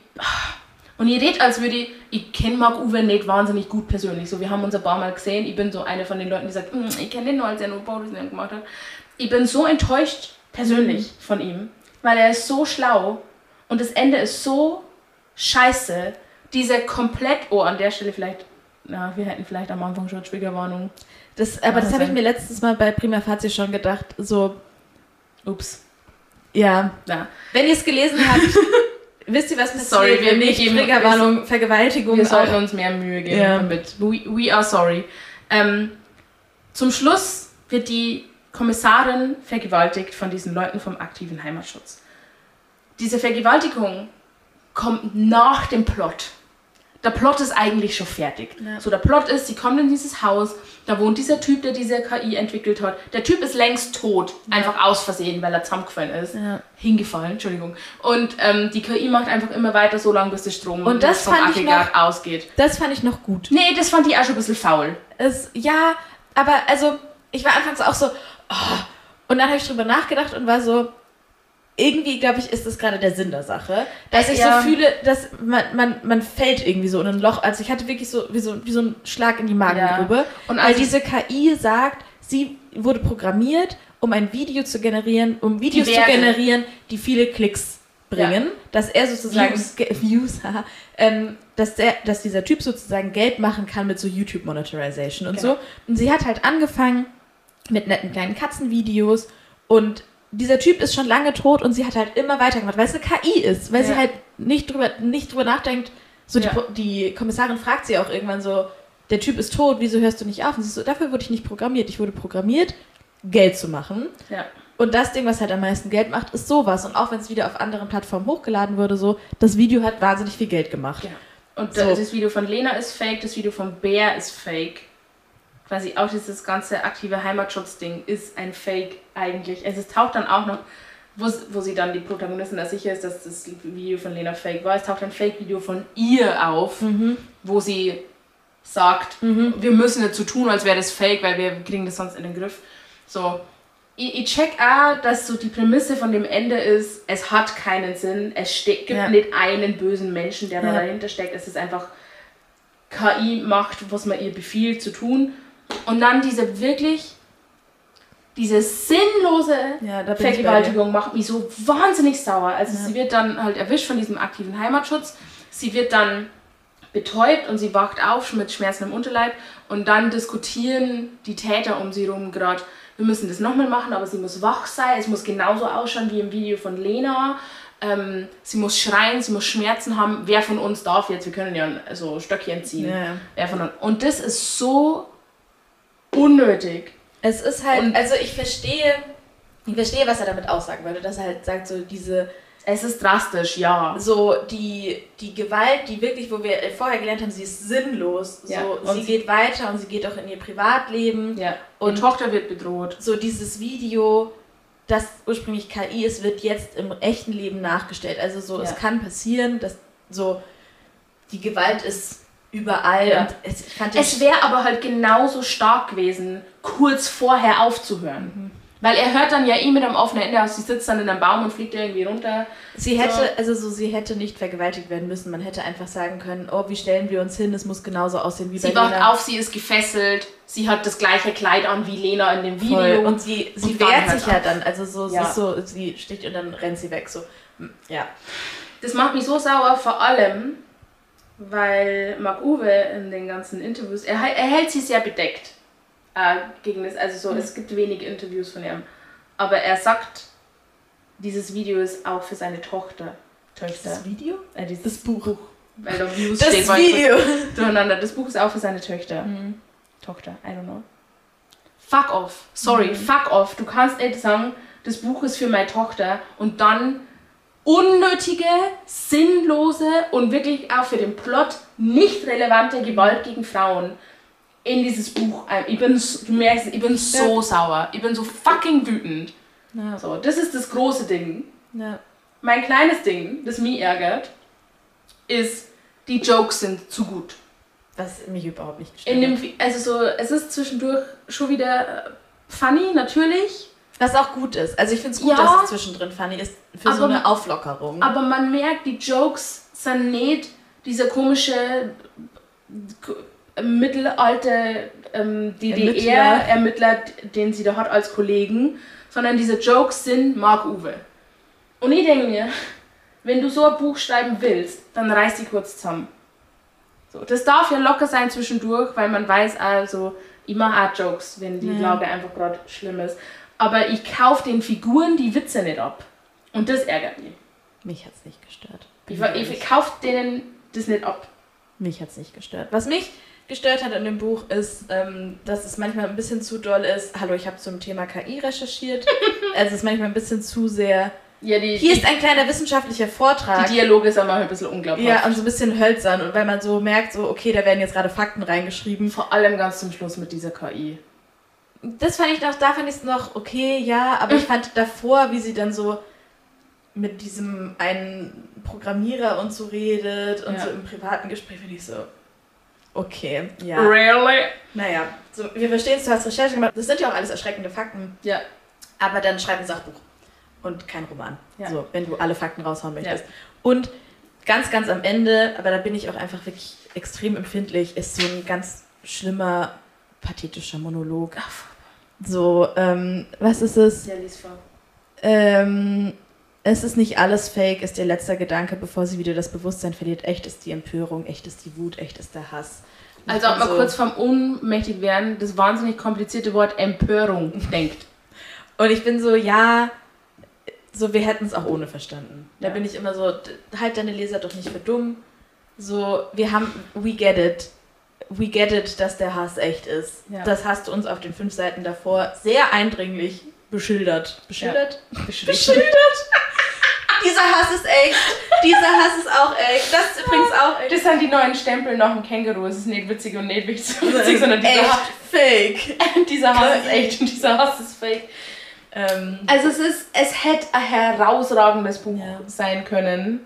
und ich rede, als würde ich... Ich kenne Marc Uwe nicht wahnsinnig gut persönlich. So, wir haben uns ein paar Mal gesehen. Ich bin so eine von den Leuten, die sagt, ich kenne den nur, als er nur Baudesign gemacht hat. Ich bin so enttäuscht persönlich mhm. von ihm, weil er ist so schlau und das Ende ist so scheiße. Diese komplett... Oh, an der Stelle vielleicht na, wir hätten vielleicht am Anfang schon Triggerwarnung. Das, aber das habe ich mir letztes Mal bei Prima Facie schon gedacht, so, ups. Ja. ja. Wenn ihr es gelesen habt, wisst ihr, was passiert? Sorry, wir nicht Triggerwarnung, Vergewaltigung. Wir sollten uns mehr Mühe geben ja. damit. We, we are sorry. Ähm, zum Schluss wird die Kommissarin vergewaltigt von diesen Leuten vom aktiven Heimatschutz. Diese Vergewaltigung kommt nach dem Plot. Der Plot ist eigentlich schon fertig. Ja. So, der Plot ist, sie kommt in dieses Haus, da wohnt dieser Typ, der diese K I entwickelt hat. Der Typ ist längst tot, ja. einfach aus Versehen, weil er zusammengefallen ist. Ja. Hingefallen, Entschuldigung. Und ähm, die K I macht einfach immer weiter, so lange, bis der Strom und das vom fand Aggregat ich noch, ausgeht. Das fand ich noch gut. Nee, das fand ich auch schon ein bisschen faul. Es, ja, aber also, ich war anfangs auch so, oh, und dann habe ich drüber nachgedacht und war so, irgendwie, glaube ich, ist das gerade der Sinn der Sache, dass ich ja. so fühle, dass man, man, man fällt irgendwie so in ein Loch. Also ich hatte wirklich so wie so, wie so einen Schlag in die Magengrube. Ja. Und weil diese K I sagt, sie wurde programmiert, um ein Video zu generieren, um Videos zu generieren, die viele Klicks bringen. Ja. Dass er sozusagen Views, ge- Views haha, ähm, dass, der, dass dieser Typ sozusagen Geld machen kann mit so YouTube-Monetization und genau. so. Und sie hat halt angefangen mit netten kleinen Katzenvideos und dieser Typ ist schon lange tot und sie hat halt immer weitergemacht, weil es eine K I ist, weil ja. sie halt nicht drüber, nicht drüber nachdenkt. So ja. die, die Kommissarin fragt sie auch irgendwann so, der Typ ist tot, wieso hörst du nicht auf? Und sie so, dafür wurde ich nicht programmiert. Ich wurde programmiert, Geld zu machen. Ja. Und das Ding, was halt am meisten Geld macht, ist sowas. Und auch wenn es wieder auf anderen Plattformen hochgeladen wurde, so, das Video hat wahnsinnig viel Geld gemacht. Ja. Und so. Das Video von Lena ist fake, das Video von Bär ist fake. Quasi auch dieses ganze aktive Heimatschutz-Ding ist ein Fake eigentlich. Also es taucht dann auch noch, wo, wo sie dann die Protagonistin da sicher ist, dass das Video von Lena fake war, es taucht ein Fake-Video von ihr auf, mhm. wo sie sagt, mhm. wir müssen jetzt so tun, als wäre das fake, weil wir kriegen das sonst in den Griff. So, ich, ich check auch, dass so die Prämisse von dem Ende ist, es hat keinen Sinn, es steck, gibt ja. nicht einen bösen Menschen, der ja. da dahinter steckt, es ist einfach K I macht, was man ihr befiehlt zu tun. Und dann diese wirklich, diese sinnlose ja, Vergewaltigung macht mich so wahnsinnig sauer. Also ja. sie wird dann halt erwischt von diesem aktiven Heimatschutz. Sie wird dann betäubt und sie wacht auf mit Schmerzen im Unterleib. Und dann diskutieren die Täter um sie rum gerade, wir müssen das nochmal machen, aber sie muss wach sein. Es muss genauso ausschauen wie im Video von Lena. Ähm, sie muss schreien, sie muss Schmerzen haben. Wer von uns darf jetzt? Wir können ja so Stöckchen ziehen. Ja. Wer von uns? Und das ist so unnötig. Es ist halt, und also ich verstehe, ich verstehe, was er damit aussagen würde, dass er halt sagt, so diese, es ist drastisch, ja. So die, die Gewalt, die wirklich, wo wir vorher gelernt haben, sie ist sinnlos. Ja. So, sie geht weiter und sie geht auch in ihr Privatleben. Ja. Und die Tochter wird bedroht. So dieses Video, das ursprünglich K I ist, wird jetzt im echten Leben nachgestellt. Also so, ja. es kann passieren, dass so die Gewalt ist überall. Ja. Und es es wäre aber halt genauso stark gewesen, kurz vorher aufzuhören. Mhm. Weil er hört dann ja eh mit einem offenen Ende aus, sie sitzt dann in einem Baum und fliegt irgendwie runter. Sie hätte, so. also so, sie hätte nicht vergewaltigt werden müssen. Man hätte einfach sagen können, oh, wie stellen wir uns hin, es muss genauso aussehen wie sie bei Lena. Sie wacht auf, sie ist gefesselt, sie hat das gleiche Kleid an wie Lena in dem Video. Voll. Und sie, sie und wehrt sich ja dann, also so, ja. ist so, sie sticht und dann rennt sie weg. So. Ja. Das macht mich so sauer, vor allem, weil Marc-Uwe in den ganzen Interviews, er, er hält sie sehr bedeckt äh, gegen das, also so, mhm. es gibt wenige Interviews von ihm, aber er sagt, dieses Video ist auch für seine Tochter. Töchter. Das Video? Äh, dieses das Buch. Weil da Views das steht, Video! Durcheinander. Das Buch ist auch für seine Töchter. Mhm. Tochter, I don't know. Fuck off. Sorry, mhm. fuck off. Du kannst nicht sagen, das Buch ist für meine Tochter und dann unnötige, sinnlose und wirklich auch für den Plot nicht relevante Gewalt gegen Frauen in dieses Buch. Ich bin, du merkst, ich bin so ja. sauer. Ich bin so fucking wütend. Ja. So, das ist das große Ding. Ja. Mein kleines Ding, das mich ärgert, ist, die Jokes sind zu gut. Was mich überhaupt nicht stört. In dem, also so, es ist zwischendurch schon wieder funny, natürlich. Was auch gut ist. Also ich finde es gut, ja, dass es zwischendrin funny ist, für so eine Auflockerung. Aber man merkt, die Jokes sind nicht dieser komische mittelalte ähm, D D R-Ermittler, den sie da hat als Kollegen, sondern diese Jokes sind Marc-Uwe. Und ich denke mir, wenn du so ein Buch schreiben willst, dann reiß dich kurz zusammen. So, das darf ja locker sein zwischendurch, weil man weiß also, ich mache auch Jokes, wenn die Ja. Lage einfach gerade schlimm ist. Aber ich kaufe den Figuren die Witze nicht ab. Und das ärgert mich. Mich hat's nicht gestört. Ich, ich, ich kaufe denen das nicht ab. Mich hat's nicht gestört. Was mich gestört hat in dem Buch ist, ähm, dass es manchmal ein bisschen zu doll ist. Hallo, ich habe zum Thema K I recherchiert. Also es ist manchmal ein bisschen zu sehr... Ja, die, Hier die, ist ein kleiner wissenschaftlicher Vortrag. die Dialoge sind mal ein bisschen unglaublich. Ja, und so ein bisschen hölzern. Und weil man so merkt, so okay, da werden jetzt gerade Fakten reingeschrieben. Vor allem ganz zum Schluss mit dieser K I. Das fand ich noch, da fand ich es noch okay, ja. Aber ich fand davor, wie sie dann so mit diesem einen Programmierer und so redet und Ja. so im privaten Gespräch, finde ich so, okay, ja. Really? Naja, so, wir verstehen es, du hast Recherche gemacht. Das sind ja auch alles erschreckende Fakten. Ja. Aber dann schreib ein Sachbuch und kein Roman. Ja. So, wenn du alle Fakten raushauen möchtest. Ja. Und ganz, ganz am Ende, aber da bin ich auch einfach wirklich extrem empfindlich, ist so ein ganz schlimmer, pathetischer Monolog. So, ähm, was ist es? Ja, lies vor. Ähm, es ist nicht alles fake, ist ihr letzter Gedanke, bevor sie wieder das Bewusstsein verliert. Echt ist die Empörung, echt ist die Wut, echt ist der Hass. Und Also, ob man so, kurz vom ohnmächtig werden, das wahnsinnig komplizierte Wort Empörung denkt. Und ich bin so, ja, so wir hätten es auch ohne verstanden. Da Ja. bin ich immer so, d- halt deine Leser doch nicht für dumm. So, wir haben, we get it. We get it, dass der Hass echt ist. Ja. Das hast du uns auf den fünf Seiten davor sehr eindringlich beschildert. Beschildert? Beschildert. Dieser Hass ist echt. Dieser Hass ist auch echt. Das ist übrigens auch echt. Das sind die neuen Stempel nach dem Känguru. Es ist nicht witzig und nicht witzig, witzig sondern dieser, echt Hass, fake. dieser Hass ist echt und dieser Hass ist fake. Ähm, Also es ist, es hätte ein herausragendes Buch Ja. sein können.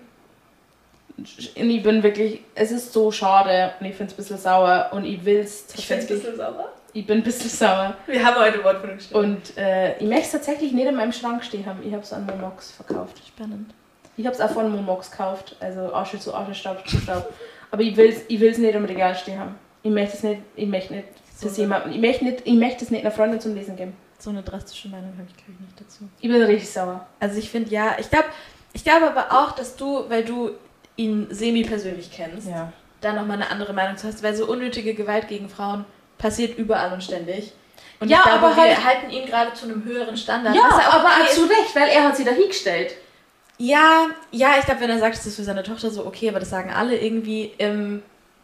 Und ich bin wirklich, es ist so schade und ich finde es ein bisschen sauer und ich will es ich finde es ein bisschen sauer. Ich bin ein bisschen sauer. Wir haben heute Wortfindung gestellt. Und äh, ich möchte es tatsächlich nicht in meinem Schrank stehen haben. Ich habe es an Momox verkauft. Spannend. Ich habe es auch von Momox gekauft. Also Asche zu Asche, Staub zu Staub. Aber ich will es ich will's nicht im Regal stehen haben. Ich möchte es nicht, ich möchte nicht, dass So jemand, ich möchte nicht, ich möchte es nicht einer Freundin zum Lesen geben. So eine drastische Meinung habe ich, glaube ich, nicht dazu. Ich bin richtig sauer. Also ich finde, ja, ich glaube ich glaub aber auch, dass du, weil du ihn semi-persönlich kennst, Ja. da nochmal eine andere Meinung zu hast, weil so unnötige Gewalt gegen Frauen passiert überall und ständig. Und Ja, ich glaube, aber wir halt- halten ihn gerade zu einem höheren Standard. Ja, was ja auch aber okay auch zu ist. Recht, weil er hat sie dahingestellt. Ja, ja, ich glaube, wenn er sagt, es ist für seine Tochter so okay, aber das sagen alle irgendwie. Ähm,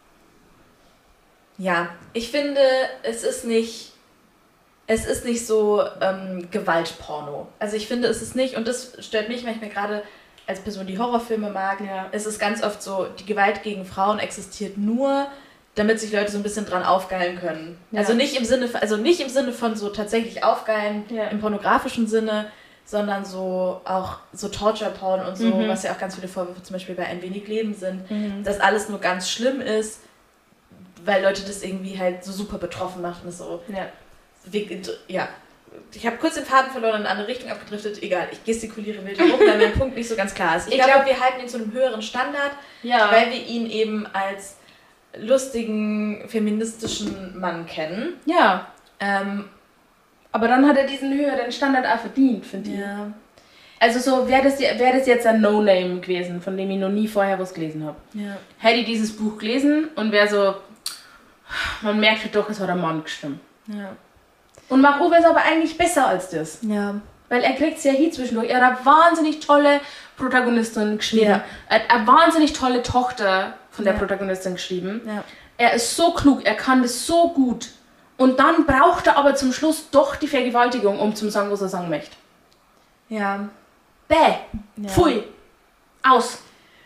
ja, ich finde, es ist nicht, es ist nicht so ähm, Gewaltporno. Also ich finde, es ist nicht, und das stört mich manchmal gerade als Person, die Horrorfilme mag. Ja. Es ist ganz oft so, die Gewalt gegen Frauen existiert nur, damit sich Leute so ein bisschen dran aufgeilen können. Ja. Also nicht im Sinne, also nicht im Sinne von so tatsächlich aufgeilen Ja. im pornografischen Sinne, sondern so auch so Torture-Porn und so, Mhm. was ja auch ganz viele Vorwürfe zum Beispiel bei Ein wenig Leben sind, Mhm. dass alles nur ganz schlimm ist, weil Leute das irgendwie halt so super betroffen machen. So, Ja. wie, ja. Ich habe kurz den Faden verloren und in eine andere Richtung abgedriftet. Egal, ich gestikuliere wild rum, weil mein Punkt nicht so ganz klar ist. Ich, Ich glaube, glaub- wir halten ihn zu einem höheren Standard, Ja. weil wir ihn eben als lustigen, feministischen Mann kennen. ja. Ähm, Aber dann hat er diesen höheren Standard auch verdient, finde ich. ja. Also so wäre das, wär das jetzt ein No-Name gewesen, von dem ich noch nie vorher was gelesen habe. Ja. Hätte ich dieses Buch gelesen und wäre so, man merkt halt doch, es hat ein Mann gestimmt. Ja. Und Marco wäre es aber eigentlich besser als das. Ja. Weil er kriegt es ja hier zwischendurch. Er hat eine wahnsinnig tolle Protagonistin geschrieben. Ja. Er hat eine wahnsinnig tolle Tochter von der Ja. Protagonistin geschrieben. Ja. Er ist so klug, er kann das so gut. Und dann braucht er aber zum Schluss doch die Vergewaltigung, um zum sagen, was er sagen möchte. Ja. Bäh, Ja. pfui, aus.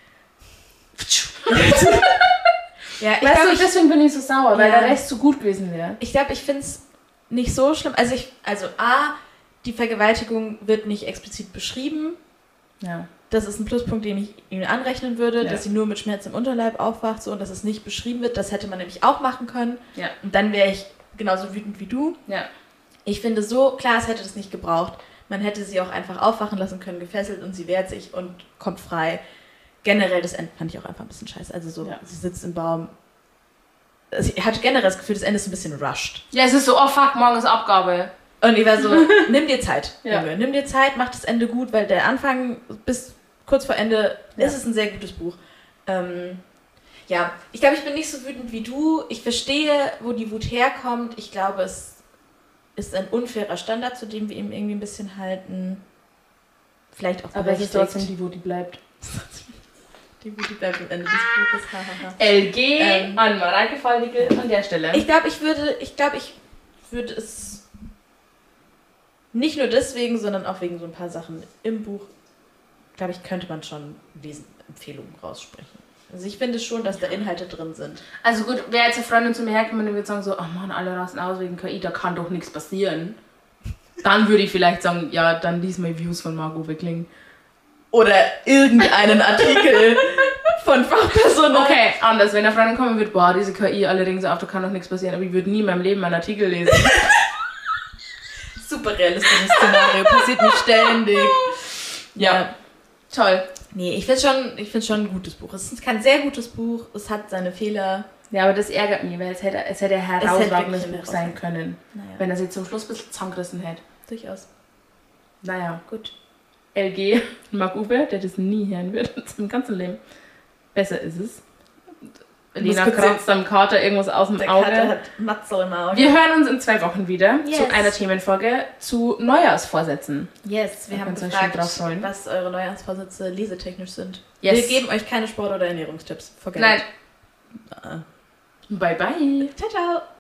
Ja, ich Weißt glaube, du, ich, deswegen bin ich so sauer, weil Ja. der Rest so gut gewesen wäre. ich, glaub, ich finde es nicht so schlimm. Also, ich, also A, die Vergewaltigung wird nicht explizit beschrieben. Ja. Das ist ein Pluspunkt, den ich ihm anrechnen würde, Ja. dass sie nur mit Schmerz im Unterleib aufwacht so, und dass es nicht beschrieben wird. Das hätte man nämlich auch machen können. Ja. Und dann wäre ich genauso wütend wie du. Ja. Ich finde so, klar, es hätte das nicht gebraucht. Man hätte sie auch einfach aufwachen lassen können, gefesselt, und sie wehrt sich und kommt frei. Generell, das Ende fand ich auch einfach ein bisschen scheiße. Also so, Ja. sie sitzt im Baum. Also ich hatte generell das Gefühl, das Ende ist ein bisschen rushed. Ja, es ist so, oh fuck, morgen ist Abgabe. Und ich war so, nimm dir Zeit, Ja. Junge. Nimm dir Zeit, mach das Ende gut, weil der Anfang bis kurz vor Ende Ja. ist es ein sehr gutes Buch. Ähm, Ja, ich glaube, ich bin nicht so wütend wie du. Ich verstehe, wo die Wut herkommt. Ich glaube, es ist ein unfairer Standard, zu dem wir ihm irgendwie ein bisschen halten. Vielleicht auch Aber es ist trotzdem die Wut, die bleibt. Die Wut, die bleibt am Ende des Buches. L G Ähm, an Mareike Faldigel an der Stelle. Ich glaube, ich würde, ich glaube, ich würde es nicht nur deswegen, sondern auch wegen so ein paar Sachen im Buch, glaube ich, könnte man schon Lesenempfehlungen raussprechen. Also ich finde schon, dass da Inhalte drin sind. Also gut, wer jetzt eine Freundin zu mir herkommt und würde sagen so, oh Mann, alle rasten aus wegen K I, da kann doch nichts passieren. Dann würde ich vielleicht sagen, ja, dann lies mal Views von Margot Wickling. Oder irgendeinen Artikel von Fachpersonen. Okay, anders. Wenn eine Freundin kommen würde, boah, diese K I, alle regen so auf, da kann doch nichts passieren, aber ich würde nie in meinem Leben einen Artikel lesen. Super realistisches Szenario, passiert mir ständig. Ja, Ja. toll. Nee, ich finde schon, ich finde schon ein gutes Buch. Es ist kein sehr gutes Buch, es hat seine Fehler. Ja, aber das ärgert mich, weil es hätte, es hätte ein herausragendes wirklich Buch sein können, Naja, wenn er sich zum Schluss ein bisschen zusammengerissen hätte. durchaus. Naja, Gut. L G, Marc Uwe, der das nie hören wird in seinem ganzen Leben. Besser ist es. Lena kurz kratzt am Kater irgendwas aus dem Der Auge. Kater hat Matzo im Auge. Wir hören uns in zwei Wochen wieder Yes. zu einer Themenfolge zu Neujahrsvorsätzen. Yes, wir Da haben könnt ihr euch schon gefragt, drauf freuen. was eure Neujahrsvorsätze lesetechnisch sind. Yes. Wir geben euch keine Sport- oder Ernährungstipps. Forget Nein. it. Bye bye. Ciao, ciao.